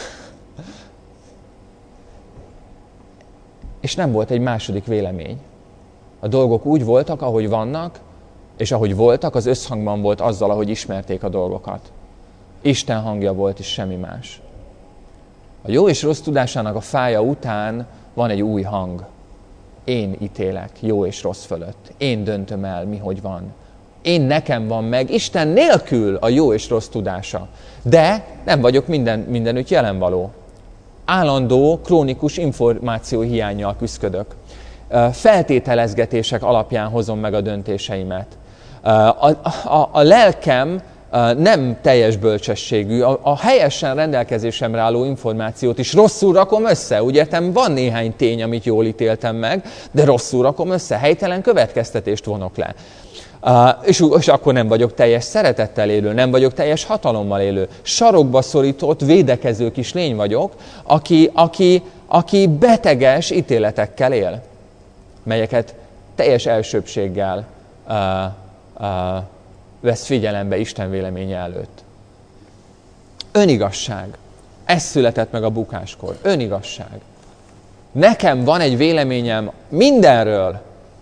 És nem volt egy második vélemény. A dolgok úgy voltak, ahogy vannak, és ahogy voltak, az összhangban volt azzal, ahogy ismerték a dolgokat. Isten hangja volt, és semmi más. A jó és rossz tudásának a fája után van egy új hang. Én ítélek jó és rossz fölött. Én döntöm el, mi hogy van. Én nekem van meg, Isten nélkül a jó és rossz tudása. De nem vagyok minden, mindenütt jelenvaló. Állandó, krónikus információ hiánnyal küszködök. Feltételezgetések alapján hozom meg a döntéseimet. A, a, a lelkem nem teljes bölcsességű, a, a helyesen rendelkezésemre álló információt is rosszul rakom össze. Úgy értem, van néhány tény, amit jól ítéltem meg, de rosszul rakom össze, helytelen következtetést vonok le. Uh, és, és akkor nem vagyok teljes szeretettel élő, nem vagyok teljes hatalommal élő. Sarokba szorított, védekező kis lény vagyok, aki, aki, aki beteges ítéletekkel él, melyeket teljes elsőbbséggel uh, uh, vesz figyelembe Isten véleménye előtt. Önigazság. Ez született meg a bukáskor. Önigazság. Nekem van egy véleményem mindenről.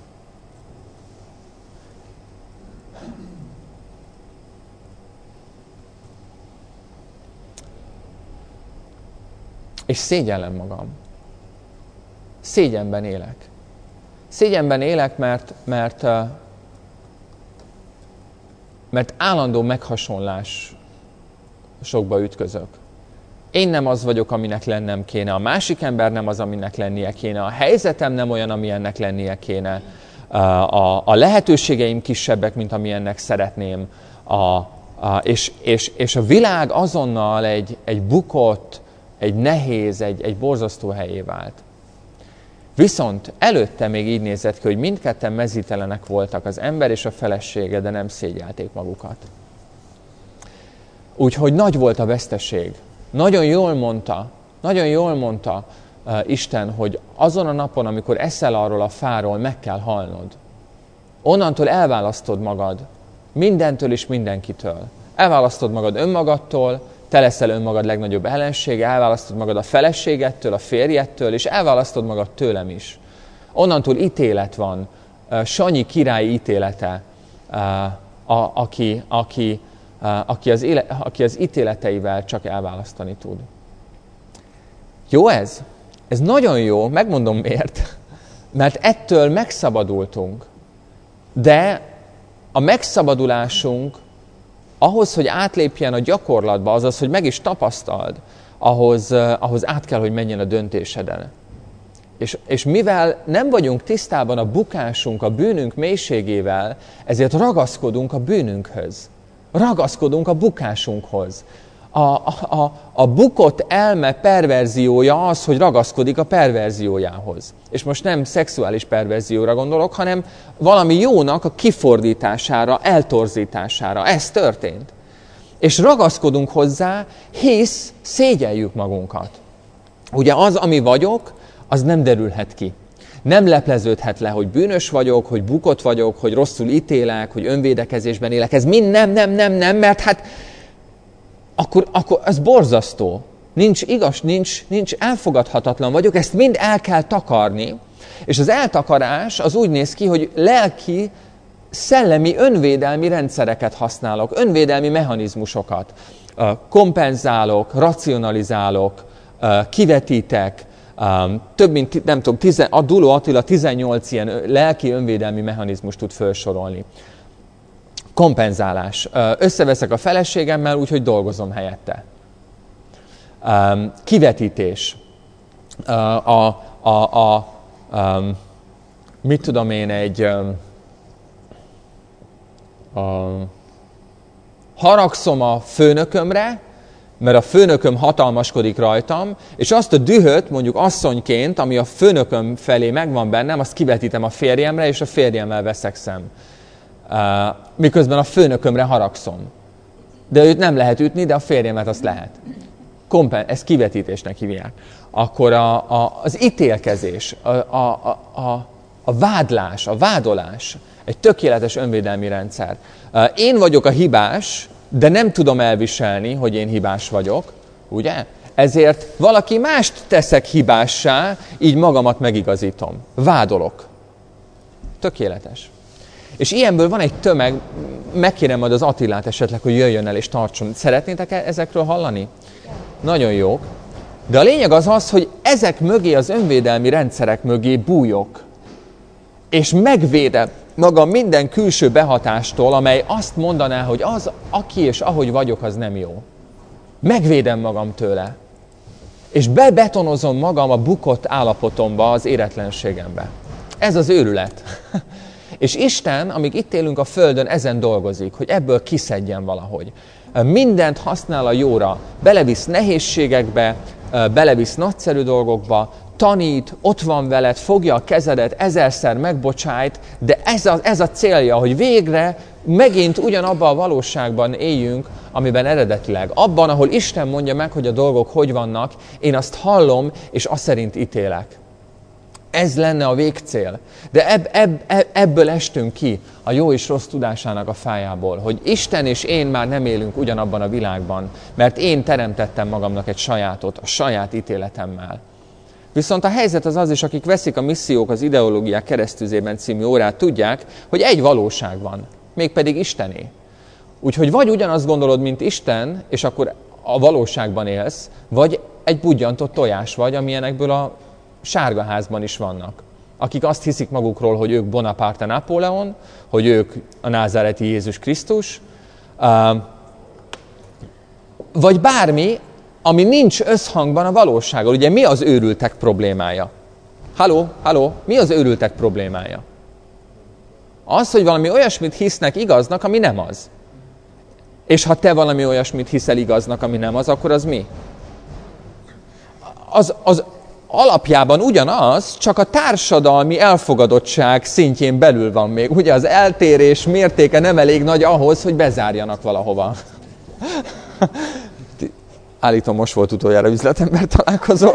És szégyellem magam. Szégyenben élek. Szégyenben élek, mert, mert, mert állandó meghasonlás sokba ütközök. Én nem az vagyok, aminek lennem kéne. A másik ember nem az, aminek lennie kéne. A helyzetem nem olyan, amilyennek lennie kéne. A, a, a lehetőségeim kisebbek, mint amilyennek szeretném. A, a, és, és, és a világ azonnal egy, egy bukott, egy nehéz, egy, egy borzasztó helyé vált. Viszont előtte még így nézett ki, hogy mindketten mezítelenek voltak, az ember és a felesége, de nem szégyelték magukat. Úgyhogy nagy volt a veszteség. Nagyon jól mondta, nagyon jól mondta uh, Isten, hogy azon a napon, amikor eszel arról a fáról, meg kell halnod. Onnantól elválasztod magad mindentől és mindenkitől. Elválasztod magad önmagadtól, te leszel önmagad legnagyobb ellensége, elválasztod magad a feleségettől, a férjettől, és elválasztod magad tőlem is. Onnantól ítélet van, Sanyi király ítélete, a, aki, aki, aki, az éle, aki az ítéleteivel csak elválasztani tud. Jó ez? Ez nagyon jó, megmondom miért. Mert ettől megszabadultunk. De a megszabadulásunk ahhoz, hogy átlépjen a gyakorlatba, azaz, hogy meg is tapasztald, ahhoz, ahhoz át kell, hogy menjen a döntéseden. És, és mivel nem vagyunk tisztában a bukásunk, a bűnünk mélységével, ezért ragaszkodunk a bűnünkhöz. Ragaszkodunk a bukásunkhoz. A, a, a bukott elme perverziója az, hogy ragaszkodik a perverziójához. És most nem szexuális perverzióra gondolok, hanem valami jónak a kifordítására, eltorzítására. Ez történt. És ragaszkodunk hozzá, hisz szégyeljük magunkat. Ugye az, ami vagyok, az nem derülhet ki. Nem lepleződhet le, hogy bűnös vagyok, hogy bukott vagyok, hogy rosszul ítélek, hogy önvédekezésben élek. Ez mind nem, nem, nem, nem, mert hát akkor, akkor ez borzasztó. Nincs igaz, nincs, nincs elfogadhatatlan vagyok, ezt mind el kell takarni. És az eltakarás az úgy néz ki, hogy lelki, szellemi önvédelmi rendszereket használok, önvédelmi mechanizmusokat. Kompenzálok, racionalizálok, kivetítek, több mint, nem tudom, tizen, a Duló Attila tizennyolc ilyen lelki önvédelmi mechanizmust tud felsorolni. Kompenzálás. Összeveszek a feleségemmel, úgyhogy dolgozom helyette. Kivetítés. A, a, a, a, mit tudom én, egy a, haragszom a főnökömre, mert a főnököm hatalmaskodik rajtam, és azt a dühöt, mondjuk asszonyként, ami a főnököm felé megvan bennem, azt kivetítem a férjemre, és a férjemmel veszekszem. Uh, miközben a főnökömre haragszom. De őt nem lehet ütni, de a férjemet azt lehet. Kompen- ezt kivetítésnek hívják. Akkor a, a, az ítélkezés, a, a, a, a vádlás, a vádolás egy tökéletes önvédelmi rendszer. Uh, én vagyok a hibás, de nem tudom elviselni, hogy én hibás vagyok, ugye? Ezért valaki mást teszek hibássá, így magamat megigazítom. Vádolok. Tökéletes. És ilyenből van egy tömeg, megkérem majd az Attilát esetleg, hogy jöjjön el és tartson. Szeretnétek ezekről hallani? Nagyon jók. De a lényeg az az, hogy ezek mögé, az önvédelmi rendszerek mögé bújok. És megvédem magam minden külső behatástól, amely azt mondaná, hogy az, aki és ahogy vagyok, az nem jó. Megvédem magam tőle. És bebetonozom magam a bukott állapotomba, az éretlenségembe. Ez az őrület. És Isten, amíg itt élünk a Földön, ezen dolgozik, hogy ebből kiszedjen valahogy. Mindent használ a jóra, belevisz nehézségekbe, belevisz nagyszerű dolgokba, tanít, ott van veled, fogja a kezedet, ezerszer megbocsájt, de ez a, ez a célja, hogy végre megint ugyanabban a valóságban éljünk, amiben eredetileg. Abban, ahol Isten mondja meg, hogy a dolgok hogy vannak, én azt hallom, és azt szerint ítélek. Ez lenne a végcél. De ebb, ebb, ebből estünk ki a jó és rossz tudásának a fájából, hogy Isten és én már nem élünk ugyanabban a világban, mert én teremtettem magamnak egy sajátot, a saját ítéletemmel. Viszont a helyzet az az is, akik veszik a Missziók az ideológiák keresztüzében című órát, tudják, hogy egy valóság van, mégpedig Istené. Úgyhogy vagy ugyanazt gondolod, mint Isten, és akkor a valóságban élsz, vagy egy budjantott tojás vagy, amilyenekből a Sárgaházban is vannak. Akik azt hiszik magukról, hogy ők Bonaparte Napóleon, hogy ők a názáreti Jézus Krisztus, vagy bármi, ami nincs összhangban a valósággal. Ugye mi az őrültek problémája? Halló, halló, mi az őrültek problémája? Az, hogy valami olyasmit hisznek igaznak, ami nem az. És ha te valami olyasmit hiszel igaznak, ami nem az, akkor az mi? Az, az alapjában ugyanaz, csak a társadalmi elfogadottság szintjén belül van még. Ugye az eltérés mértéke nem elég nagy ahhoz, hogy bezárjanak valahova. Állítom, most volt utoljára üzletember találkozó.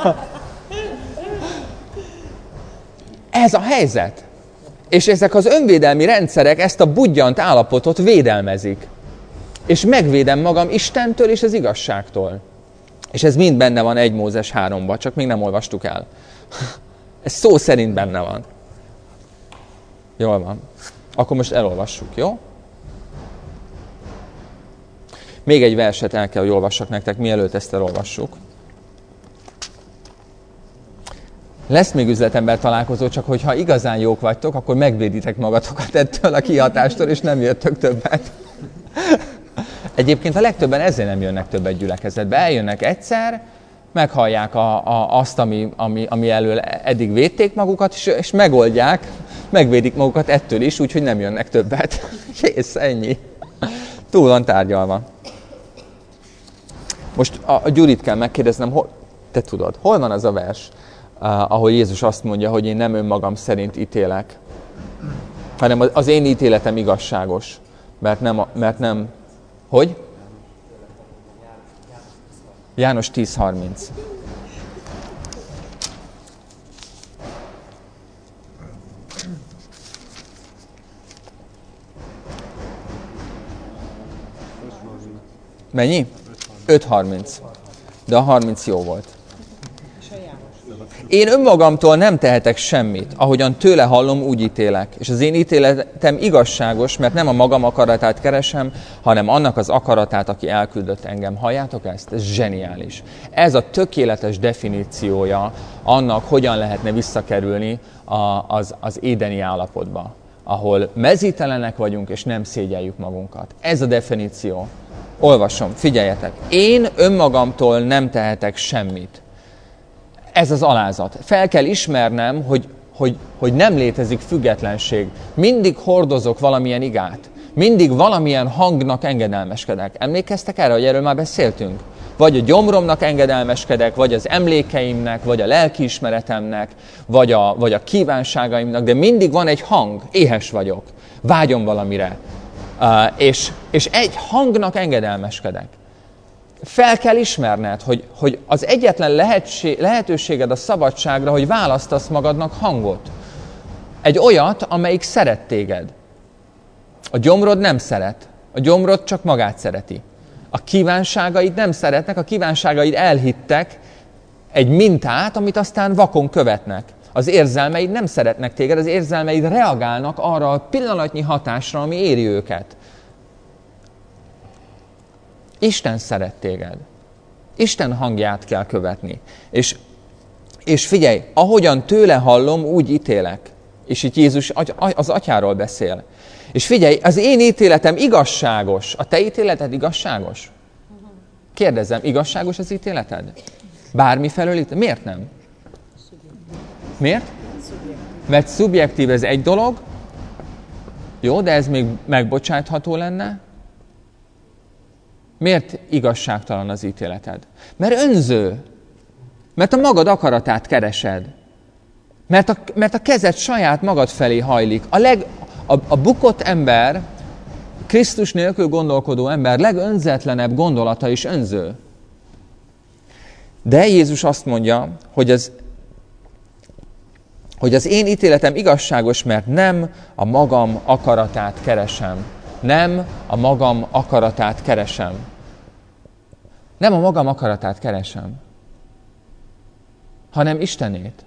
Ez a helyzet. És ezek az önvédelmi rendszerek ezt a budjant állapotot védelmezik. És megvédem magam Istentől és az igazságtól. És ez mind benne van egy Mózes háromban, csak még nem olvastuk el. Ez szó szerint benne van. Jól van. Akkor most elolvassuk, jó? Még egy verset el kell, hogy olvassak nektek, mielőtt ezt elolvassuk. Lesz még üzletember találkozó, csak hogyha igazán jók vagytok, akkor megvéditek magatokat ettől a kihatástól, és nem jöttök többet. Egyébként a legtöbben ezért nem jönnek többet gyülekezetbe. Eljönnek egyszer, meghallják a, a, azt, ami, ami, ami elől eddig védték magukat, és, és megoldják, megvédik magukat ettől is, úgyhogy nem jönnek többet. Kész, ennyi. Túl van tárgyalva. Most a, a Gyurit kell megkérdeznem, hol, te tudod, hol van az a vers, uh, ahol Jézus azt mondja, hogy én nem önmagam szerint ítélek, hanem az én ítéletem igazságos, mert nem, mert nem, hogy? János tíz harminc. Mennyi? öt harminc. De a harminc jó volt. Én önmagamtól nem tehetek semmit, ahogyan tőle hallom, úgy ítélek. És az én ítéletem igazságos, mert nem a magam akaratát keresem, hanem annak az akaratát, aki elküldött engem. Halljátok ezt? Ez zseniális. Ez a tökéletes definíciója annak, hogyan lehetne visszakerülni a, az, az édeni állapotba, ahol mezítelenek vagyunk, és nem szégyeljük magunkat. Ez a definíció. Olvasom, figyeljetek. Én önmagamtól nem tehetek semmit. Ez az alázat. Fel kell ismernem, hogy, hogy, hogy nem létezik függetlenség. Mindig hordozok valamilyen igát. Mindig valamilyen hangnak engedelmeskedek. Emlékeztek erre, hogy erről már beszéltünk? Vagy a gyomromnak engedelmeskedek, vagy az emlékeimnek, vagy a lelkiismeretemnek, vagy a, vagy a kívánságaimnak, de mindig van egy hang. Éhes vagyok. Vágyom valamire. Uh, és, és egy hangnak engedelmeskedek. Fel kell ismerned, hogy, hogy az egyetlen lehetség, lehetőséged a szabadságra, hogy választasz magadnak hangot. Egy olyat, amelyik szeret téged. A gyomrod nem szeret. A gyomrod csak magát szereti. A kívánságaid nem szeretnek, a kívánságaid elhittek egy mintát, amit aztán vakon követnek. Az érzelmeid nem szeretnek téged, az érzelmeid reagálnak arra a pillanatnyi hatásra, ami éri őket. Isten szeret téged. Isten hangját kell követni. És, és figyelj, ahogyan tőle hallom, úgy ítélek. És itt Jézus az atyáról beszél. És figyelj, az én ítéletem igazságos. A te ítéleted igazságos? Kérdezem, igazságos az ítéleted? Bármifelől ítélet? Miért nem? Miért? Mert szubjektív ez egy dolog, jó, de ez még megbocsátható lenne. Miért igazságtalan az ítéleted? Mert önző. Mert a magad akaratát keresed. Mert a, mert a kezed saját magad felé hajlik. A, leg, a, a bukott ember, Krisztus nélkül gondolkodó ember legönzetlenebb gondolata is önző. De Jézus azt mondja, hogy az hogy az én ítéletem igazságos, mert nem a magam akaratát keresem. Nem a magam akaratát keresem. Nem a magam akaratát keresem, hanem Istenét.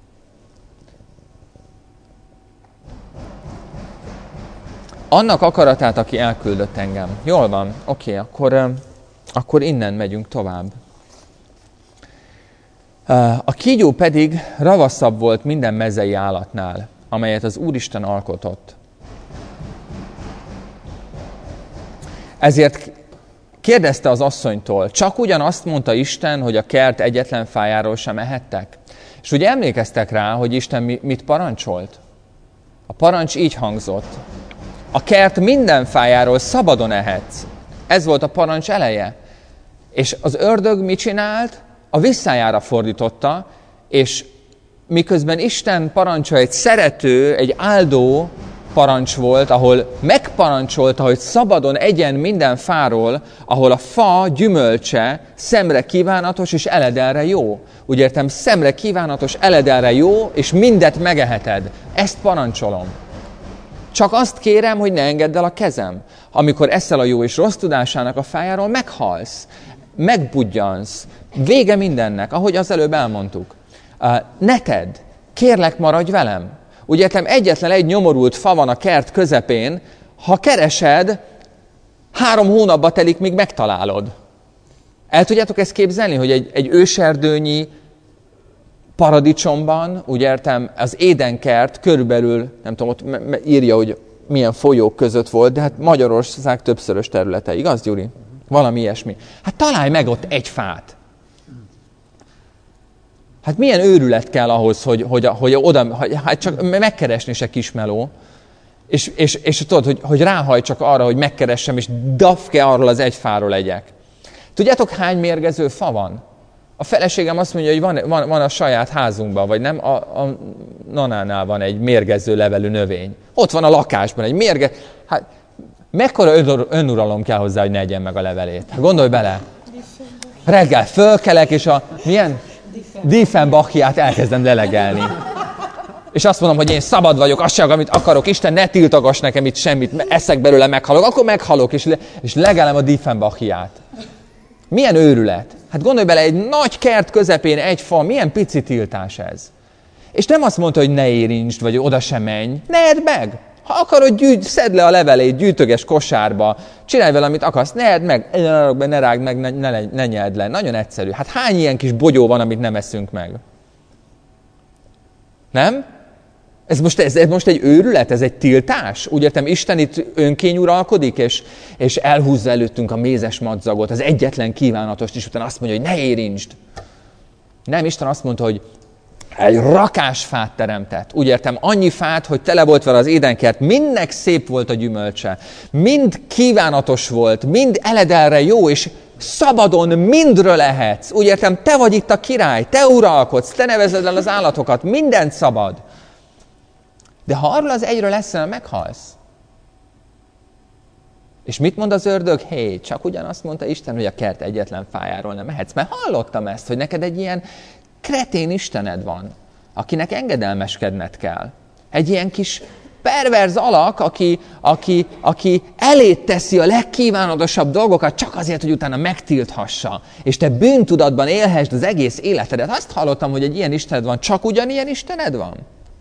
Annak akaratát, aki elküldött engem. Jól van, oké, akkor, akkor innen megyünk tovább. A kígyó pedig ravaszabb volt minden mezei állatnál, amelyet az Úristen alkotott. Ezért kérdezte az asszonytól, csak ugyanazt mondta Isten, hogy a kert egyetlen fájáról sem ehettek? És ugye emlékeztek rá, hogy Isten mit parancsolt? A parancs így hangzott. A kert minden fájáról szabadon ehetsz. Ez volt a parancs eleje. És az ördög mit csinált? A visszájára fordította, és miközben Isten parancsa egy szerető, egy áldó parancs volt, ahol megparancsolta, hogy szabadon egyen minden fáról, ahol a fa gyümölcse szemre kívánatos és eledelre jó. Úgy értem, szemre kívánatos, eledelre jó, és mindet megeheted. Ezt parancsolom. Csak azt kérem, hogy ne engedd el a kezem. Amikor eszel a jó és rossz tudásának a fájáról, meghalsz, megbudjansz. Vége mindennek, ahogy az előbb elmondtuk. Uh, ne tedd, kérlek, maradj velem. Úgy értem, egyetlen egy nyomorult fa van a kert közepén, ha keresed, három hónapba telik, míg megtalálod. El tudjátok ezt képzelni, hogy egy, egy őserdőnyi paradicsomban, úgy értem, az Édenkert körülbelül, nem tudom, ott írja, hogy milyen folyók között volt, de hát Magyarország többszörös területe, igaz, Gyuri? Valami ilyesmi. Hát találj meg ott egy fát. Hát milyen őrület kell ahhoz, hogy, hogy, hogy oda, hát csak megkeresni se kismeló, és, és, és tudod, hogy, hogy ráhajtsak arra, hogy megkeressem, és dafke arról az egy fáról legyek. Tudjátok, hány mérgező fa van? A feleségem azt mondja, hogy van, van, van a saját házunkban, vagy nem, a, a nanánál van egy mérgező levelű növény. Ott van a lakásban egy mérge... Hát, mekkora önuralom kell hozzá, hogy ne egyen meg a levelét? Gondolj bele! Reggel fölkelek, és a milyen Diefenbachját elkezdem lelegelni. És azt mondom, hogy én szabad vagyok, azt sem, amit akarok, Isten, ne tiltogass nekem itt semmit, eszek belőle, meghalok, akkor meghalok, és, le, és legelem a Diefenbachját. Milyen őrület? Hát gondolj bele, egy nagy kert közepén egy fa, milyen pici tiltás ez. És nem azt mondta, hogy ne érintsd, vagy oda sem menj, ne edd meg. Ha akarod, gyűjt, szedd le a levelét, gyűjtöges kosárba, csinálj vele, amit akarsz, ne edd meg, ne rágd meg, ne, ne, ne nyeld le. Nagyon egyszerű. Hát hány ilyen kis bogyó van, amit nem eszünk meg? Nem? Ez most, ez, ez most egy őrület, ez egy tiltás? Úgy értem, Isten itt önkény uralkodik, és, és elhúzza előttünk a mézes madzagot, az egyetlen kívánatost, és utána azt mondja, hogy ne érintsd. Nem, Isten azt mondta, hogy egy rakás fát teremtett. Úgy értem, annyi fát, hogy tele volt vele az édenkert, mindnek szép volt a gyümölcse, mind kívánatos volt, mind eledelre jó, és szabadon mindről lehetsz. Úgy értem, te vagy itt a király, te uralkodsz, te nevezed el az állatokat, mindent szabad. De ha arról az egyről leszel, meghalsz. És mit mond az ördög? Hé, csak ugyanazt mondta Isten, hogy a kert egyetlen fájáról nem mehetsz. Mert hallottam ezt, hogy neked egy ilyen kretén istened van, akinek engedelmeskedned kell. Egy ilyen kis perverz alak, aki, aki, aki elét teszi a legkívánatosabb dolgokat, csak azért, hogy utána megtilthassa. És te bűntudatban élhessd az egész életedet. Azt hallottam, hogy egy ilyen istened van, csak ugyanilyen istened van?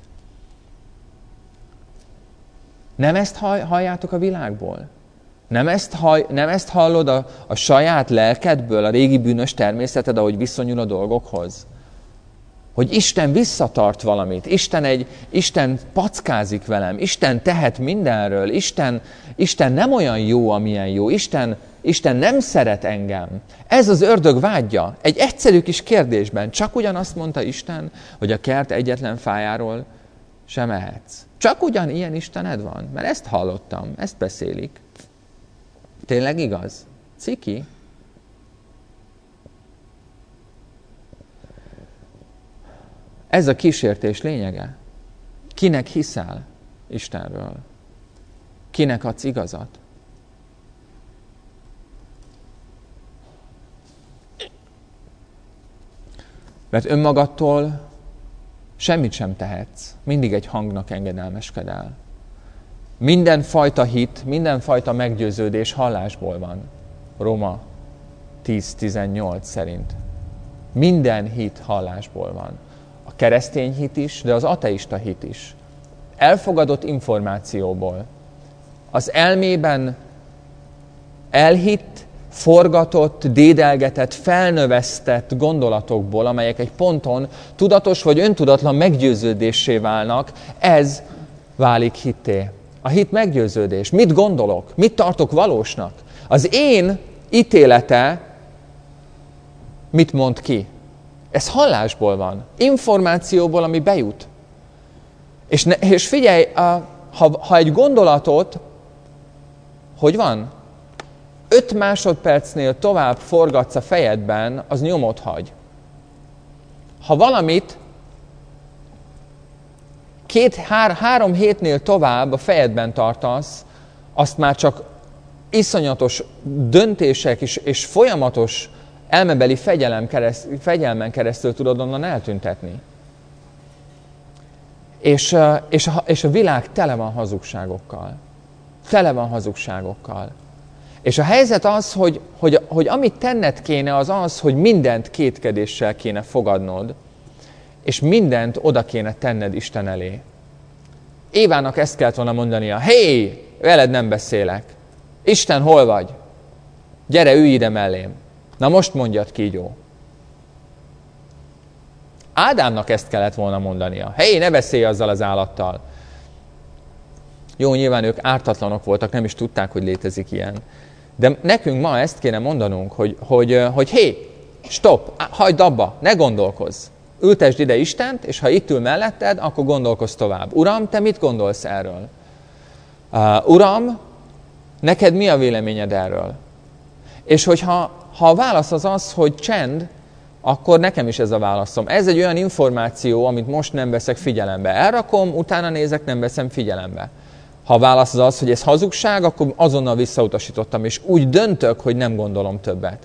Nem ezt halljátok a világból? Nem ezt, hall, nem ezt hallod a, a saját lelkedből, a régi bűnös természeted, ahogy viszonyul a dolgokhoz? Hogy Isten visszatart valamit, Isten, egy, Isten packázik velem, Isten tehet mindenről, Isten, Isten nem olyan jó, amilyen jó, Isten, Isten nem szeret engem. Ez az ördög vágya. Egy egyszerű kis kérdésben csak ugyanazt mondta Isten, hogy a kert egyetlen fájáról sem ehetsz. Csak ugyan ilyen Istened van? Mert ezt hallottam, ezt beszélik. Tényleg igaz? Ciki? Ez a kísértés lényege. Kinek hiszel Istenről? Kinek adsz igazat? Mert önmagadtól semmit sem tehetsz. Mindig egy hangnak engedelmeskedel. Mindenfajta hit, mindenfajta meggyőződés hallásból van. Róma tíz tizennyolc szerint. Minden hit hallásból van. A keresztény hit is, de az ateista hit is. Elfogadott információból. Az elmében elhitt, forgatott, dédelgetett, felnövesztett gondolatokból, amelyek egy ponton tudatos vagy öntudatlan meggyőződéssé válnak, ez válik hitté. A hit meggyőződés. Mit gondolok? Mit tartok valósnak? Az én ítélete mit mond ki? Ez hallásból van. Információból, ami bejut. És, ne, és figyelj, a, ha, ha egy gondolatot, hogy van? Öt másodpercnél tovább forgatsz a fejedben, az nyomot hagy. Ha valamit két, hár, három hétnél tovább a fejedben tartasz, azt már csak iszonyatos döntések és, és folyamatos elmebeli fegyelem kereszt, fegyelmen keresztül tudod onnan eltüntetni. És, és, a, és a világ tele van hazugságokkal. Tele van hazugságokkal. És a helyzet az, hogy, hogy, hogy amit tenned kéne, az az, hogy mindent kétkedéssel kéne fogadnod, és mindent oda kéne tenned Isten elé. Évának ezt kellett volna mondania: hé, veled nem beszélek. Isten, hol vagy? Gyere, ülj ide mellém. Na most mondjad, kígyó. Ádámnak ezt kellett volna mondania. Hé, ne beszélj azzal az állattal. Jó, nyilván ők ártatlanok voltak, nem is tudták, hogy létezik ilyen. De nekünk ma ezt kéne mondanunk, hogy, hogy, hogy hé, stop, hagyd abba, ne gondolkozz. Ültesd ide Istent, és ha itt ül melletted, akkor gondolkozz tovább. Uram, te mit gondolsz erről? Uh, Uram, neked mi a véleményed erről? És hogyha ha a válasz az az, hogy csend, akkor nekem is ez a válaszom. Ez egy olyan információ, amit most nem veszek figyelembe. Elrakom, utána nézek, nem veszem figyelembe. Ha a válasz az az, hogy ez hazugság, akkor azonnal visszautasítottam, és úgy döntök, hogy nem gondolom többet.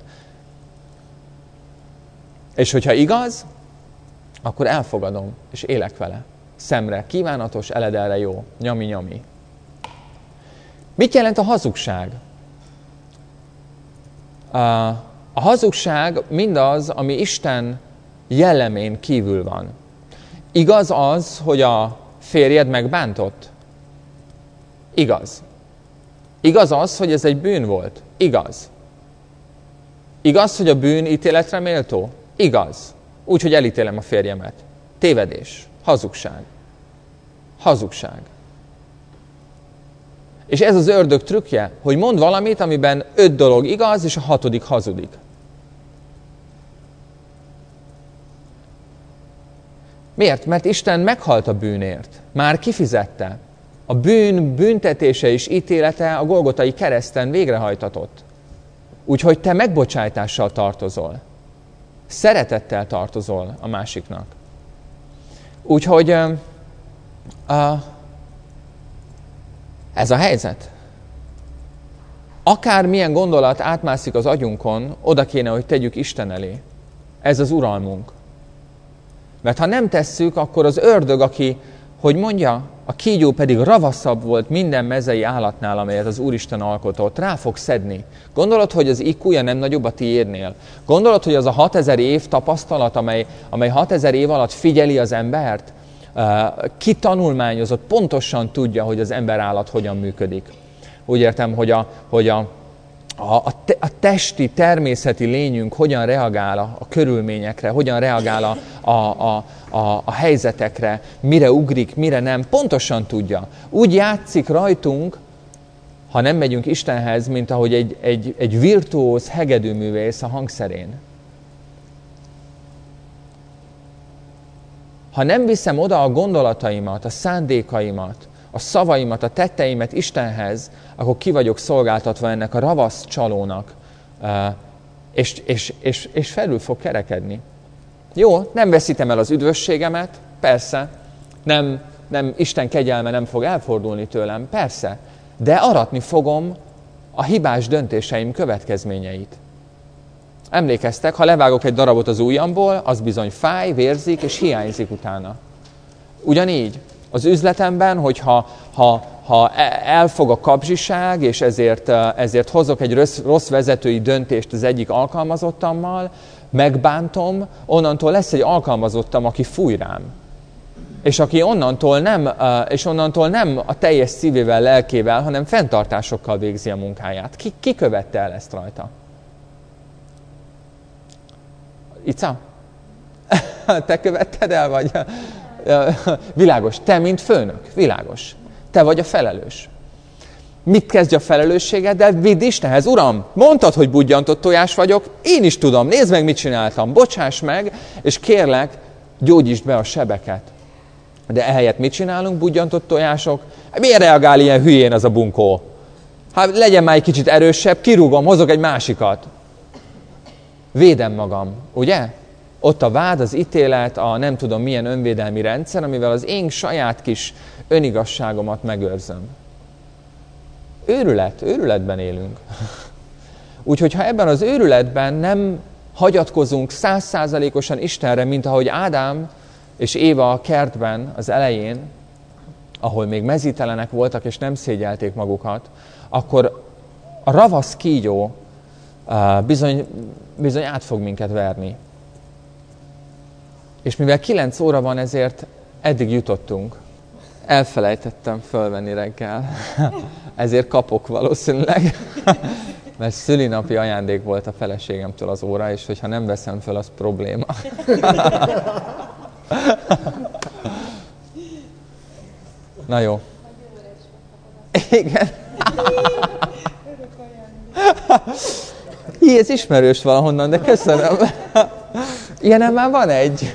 És hogyha igaz, akkor elfogadom, és élek vele. Szemre kívánatos, eledelre jó. Nyami-nyami. Mit jelent a hazugság? A hazugság mindaz, ami Isten jellemén kívül van. Igaz az, hogy a férjed megbántott? Igaz. Igaz az, hogy ez egy bűn volt? Igaz. Igaz, hogy a bűn ítéletre méltó? Igaz. Úgy, hogy elítélem a férjemet. Tévedés. Hazugság. Hazugság. És ez az ördög trükkje, hogy mond valamit, amiben öt dolog igaz, és a hatodik hazudik. Miért? Mert Isten meghalt a bűnért. Már kifizette. A bűn büntetése és ítélete a Golgotai kereszten végrehajtatott. Úgyhogy te megbocsájtással tartozol. Szeretettel tartozol a másiknak. Úgyhogy uh, uh, ez a helyzet. Akármilyen gondolat átmászik az agyunkon, oda kéne, hogy tegyük Isten elé. Ez az uralmunk. Mert ha nem tesszük, akkor az ördög, aki, hogy mondja, a kígyó pedig ravaszabb volt minden mezei állatnál, amelyet az Úristen alkotott, rá fog szedni. Gondolod, hogy az í kúja nem nagyobb a tiédnél? Gondolod, hogy az a hatezer év tapasztalat, amely, amely hatezer év alatt figyeli az embert, ki tanulmányozott, pontosan tudja, hogy az emberállat hogyan működik. Úgy értem, hogy a, hogy a, a, a testi, természeti lényünk hogyan reagál a, a körülményekre, hogyan reagál a, a, a, a, a helyzetekre, mire ugrik, mire nem, pontosan tudja. Úgy játszik rajtunk, ha nem megyünk Istenhez, mint ahogy egy, egy, egy virtuóz hegedűművész a hangszerén. Ha nem viszem oda a gondolataimat, a szándékaimat, a szavaimat, a tetteimet Istenhez, akkor ki vagyok szolgáltatva ennek a ravasz csalónak, és, és, és, és felül fog kerekedni. Jó, nem veszítem el az üdvösségemet, persze, nem, nem, Isten kegyelme nem fog elfordulni tőlem, persze, de aratni fogom a hibás döntéseim következményeit. Emlékeztek, ha levágok egy darabot az ujjamból, az bizony fáj, vérzik, és hiányzik utána. Ugyanígy, az üzletemben, hogyha ha, ha elfog a kapzsiság, és ezért, ezért hozok egy rossz, rossz vezetői döntést az egyik alkalmazottammal, megbántom, onnantól lesz egy alkalmazottam, aki fúj rám. És aki onnantól nem, és onnantól nem a teljes szívével, lelkével, hanem fenntartásokkal végzi a munkáját. Ki, ki követte el ezt rajta? Ica? Te követted el, vagy? Világos. Te, mint főnök. Világos. Te vagy a felelős. Mit kezdj a felelősségeddel? Vidd Istenhez. Uram, mondtad, hogy budjantott tojás vagyok. Én is tudom. Nézd meg, mit csináltam. Bocsáss meg, és kérlek, gyógyítsd be a sebeket. De ehelyett mit csinálunk, budjantott tojások? Miért reagál ilyen hülyén az a bunkó? Hát legyen már egy kicsit erősebb, kirúgom, hozok egy másikat. Védem magam, ugye? Ott a vád, az ítélet, a nem tudom milyen önvédelmi rendszer, amivel az én saját kis önigazságomat megőrzöm. Őrület, őrületben élünk. Úgyhogy ha ebben az őrületben nem hagyatkozunk százszázalékosan Istenre, mint ahogy Ádám és Éva a kertben az elején, ahol még mezítelenek voltak és nem szégyelték magukat, akkor a ravasz kígyó uh, bizony, bizony át fog minket verni. És mivel kilenc óra van, ezért eddig jutottunk. Elfelejtettem fölvenni reggel. Ezért kapok valószínűleg. Mert szülinapi ajándék volt a feleségemtől az óra, és hogyha nem veszem föl, az probléma. Na jó. Igen. Hí, ez ismerős valahonnan, de köszönöm. Ilyenem már van egy.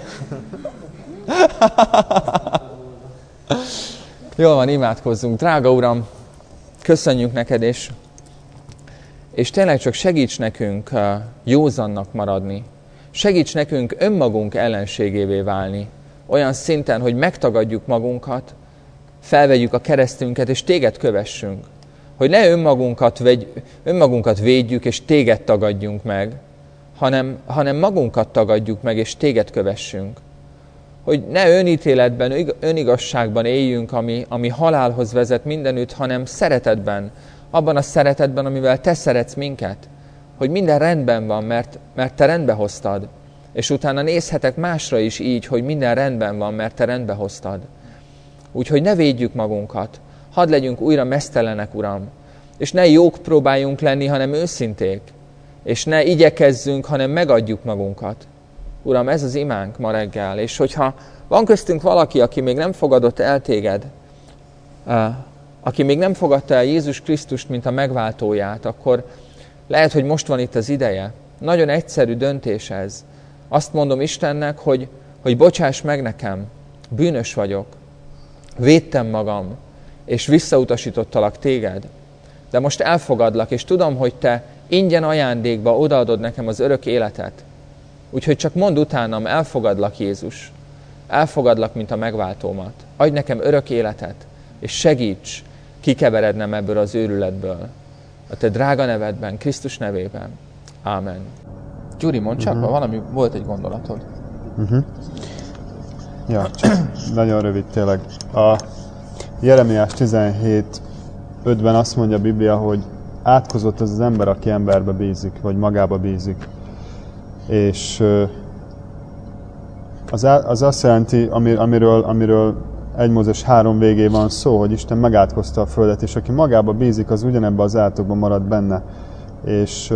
Jól van, imádkozzunk. Drága Uram, köszönjük neked, és, és tényleg csak segíts nekünk józannak maradni. Segíts nekünk önmagunk ellenségévé válni. Olyan szinten, hogy megtagadjuk magunkat, felvegyük a keresztünket, és téged kövessünk. Hogy ne önmagunkat, vegy, önmagunkat védjük, és téged tagadjunk meg, hanem, hanem magunkat tagadjuk meg, és téged kövessünk. Hogy ne önítéletben, önigazságban éljünk, ami, ami halálhoz vezet mindenütt, hanem szeretetben, abban a szeretetben, amivel te szeretsz minket. Hogy minden rendben van, mert, mert te rendbe hoztad. És utána nézhetek másra is így, hogy minden rendben van, mert te rendbe hoztad. Úgyhogy ne védjük magunkat. Hadd legyünk újra meztelenek, Uram. És ne jók próbáljunk lenni, hanem őszinték. És ne igyekezzünk, hanem megadjuk magunkat. Uram, ez az imánk ma reggel. És hogyha van köztünk valaki, aki még nem fogadott el téged, aki még nem fogadta el Jézus Krisztust, mint a megváltóját, akkor lehet, hogy most van itt az ideje. Nagyon egyszerű döntés ez. Azt mondom Istennek, hogy, hogy bocsáss meg nekem, bűnös vagyok, védtem magam, és visszautasítottalak téged, de most elfogadlak, és tudom, hogy te ingyen ajándékba odaadod nekem az örök életet. Úgyhogy csak mondd utánam, elfogadlak, Jézus, elfogadlak, mint a megváltómat. Adj nekem örök életet, és segíts kikeverednem ebből az őrületből. A te drága nevedben, Krisztus nevében. Ámen. Gyuri, mondd csak, uh-huh. valami, volt egy gondolatod. Uh-huh. Ja, csak nagyon rövid tényleg. A Jeremiás tizenhét ötben azt mondja a Biblia, hogy átkozott az az ember, aki emberbe bízik, vagy magába bízik. És az, az azt jelenti, amiről, amiről egy Mózes három végén van szó, hogy Isten megátkozta a földet, és aki magába bízik, az ugyanebben az átokban marad benne, és,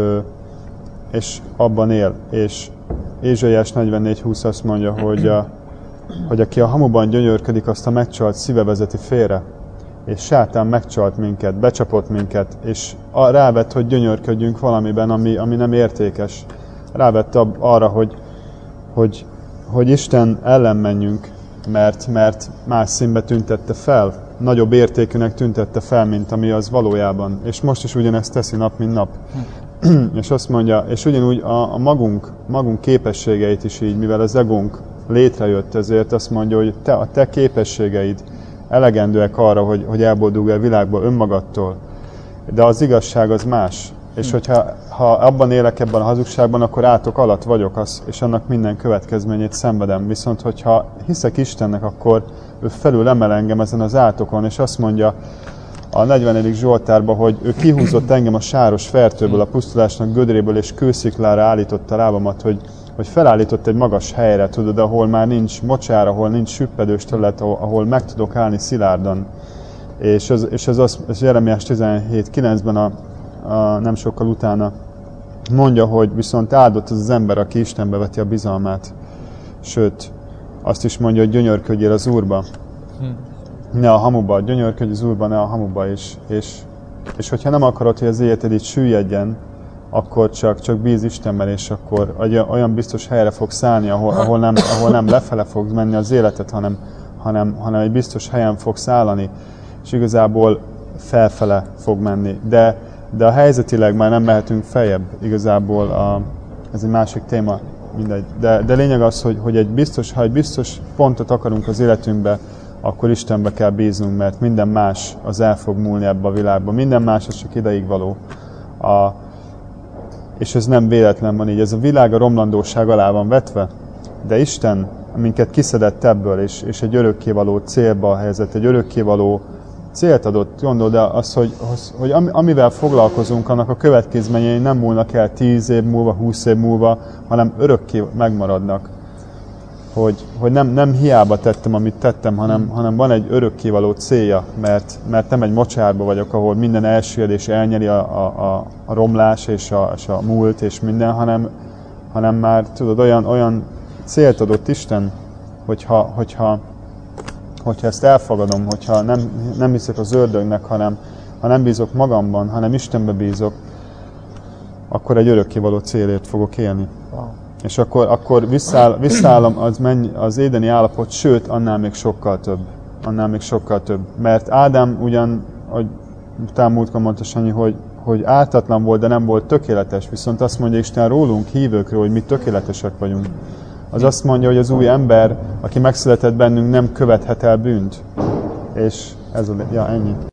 és abban él. És Ézsaiás negyvennégy húsz azt mondja, hogy, a, hogy aki a hamuban gyönyörködik, azt a megcsalt szíve vezeti félre. És sátán megcsalt minket, becsapott minket, és rávett, hogy gyönyörködjünk valamiben, ami, ami nem értékes. Rávett arra, hogy, hogy, hogy Isten ellen menjünk, mert, mert más színbe tüntette fel, nagyobb értékűnek tüntette fel, mint ami az valójában. És most is ugyanezt teszi nap, mint nap. Hm. És azt mondja, és ugyanúgy a, a magunk, magunk képességeit is így, mivel az egónk létrejött, ezért azt mondja, hogy te, a te képességeid elegendőek arra, hogy, hogy elboldogulj a világba önmagadtól. De az igazság az más. És hogyha ha abban élek, ebben a hazugságban, akkor átok alatt vagyok, az, és annak minden következményét szenvedem. Viszont, hogyha hiszek Istennek, akkor ő felül emel engem ezen az átokon, és azt mondja a negyvenedik Zsoltárban, hogy ő kihúzott engem a sáros fertőből, a pusztulásnak gödréből, és kősziklára állította lábamat, hogy, hogy felállított egy magas helyre, tudod, ahol már nincs mocsár, ahol nincs süppedős terület, ahol meg tudok állni szilárdan. És ez, és ez az, ez Jeremiás tizenhét kilencben a A, nem sokkal utána mondja, hogy viszont áldott az az ember, aki Istenbe veti a bizalmát. Sőt, azt is mondja, hogy gyönyörködjél az Úrba. Hm. Ne a hamuba, gyönyörködj az Úrba, ne a hamuba is. És, és hogyha nem akarod, hogy az életed így süllyedjen, akkor csak, csak bíz Istenben, és akkor olyan biztos helyre fogsz állni, ahol, ahol, nem, ahol nem lefele fogsz menni az életet, hanem, hanem, hanem egy biztos helyen fogsz állani, és igazából felfele fog menni. De De a helyzetileg már nem mehetünk feljebb, igazából a, ez egy másik téma, mindegy. De, de lényeg az, hogy, hogy egy biztos, ha egy biztos pontot akarunk az életünkbe, akkor Istenbe kell bíznunk, mert minden más az el fog múlni ebbe a világba. Minden más az csak ideig való. A, és ez nem véletlen van így. Ez a világ a romlandóság alá van vetve, de Isten minket kiszedett ebből, és, és egy örökkévaló célba helyezett, egy örökkévaló célt adott, gondold el az, hogy, hogy amivel foglalkozunk, annak a következményei nem múlnak el tíz év múlva, húsz év múlva, hanem örökké megmaradnak. Hogy, hogy nem, nem hiába tettem, amit tettem, hanem, hanem van egy örökkévaló célja, mert, mert nem egy mocsárba vagyok, ahol minden elsüllyed és elnyeri a, a, a romlás és a, és a múlt és minden, hanem, hanem már tudod, olyan, olyan célt adott Isten, hogyha, hogyha hogyha ezt elfogadom, hogyha nem, nem hiszek az ördögnek, hanem ha nem bízok magamban, hanem Istenbe bízok, akkor egy örökkévaló célért fogok élni. Wow. És akkor, akkor visszáll, visszállom az, mennyi, az édeni állapot, sőt, annál még sokkal több. Annál még sokkal több. Mert Ádám ugyan, hogy talán múltkor mondta Sanyi, hogy, hogy ártatlan volt, de nem volt tökéletes. Viszont azt mondja Isten rólunk, hívőkről, hogy mi tökéletesek vagyunk. Az azt mondja, hogy az új ember, aki megszületett bennünk, nem követhet el bűnt. És ez a... Ja, ennyi.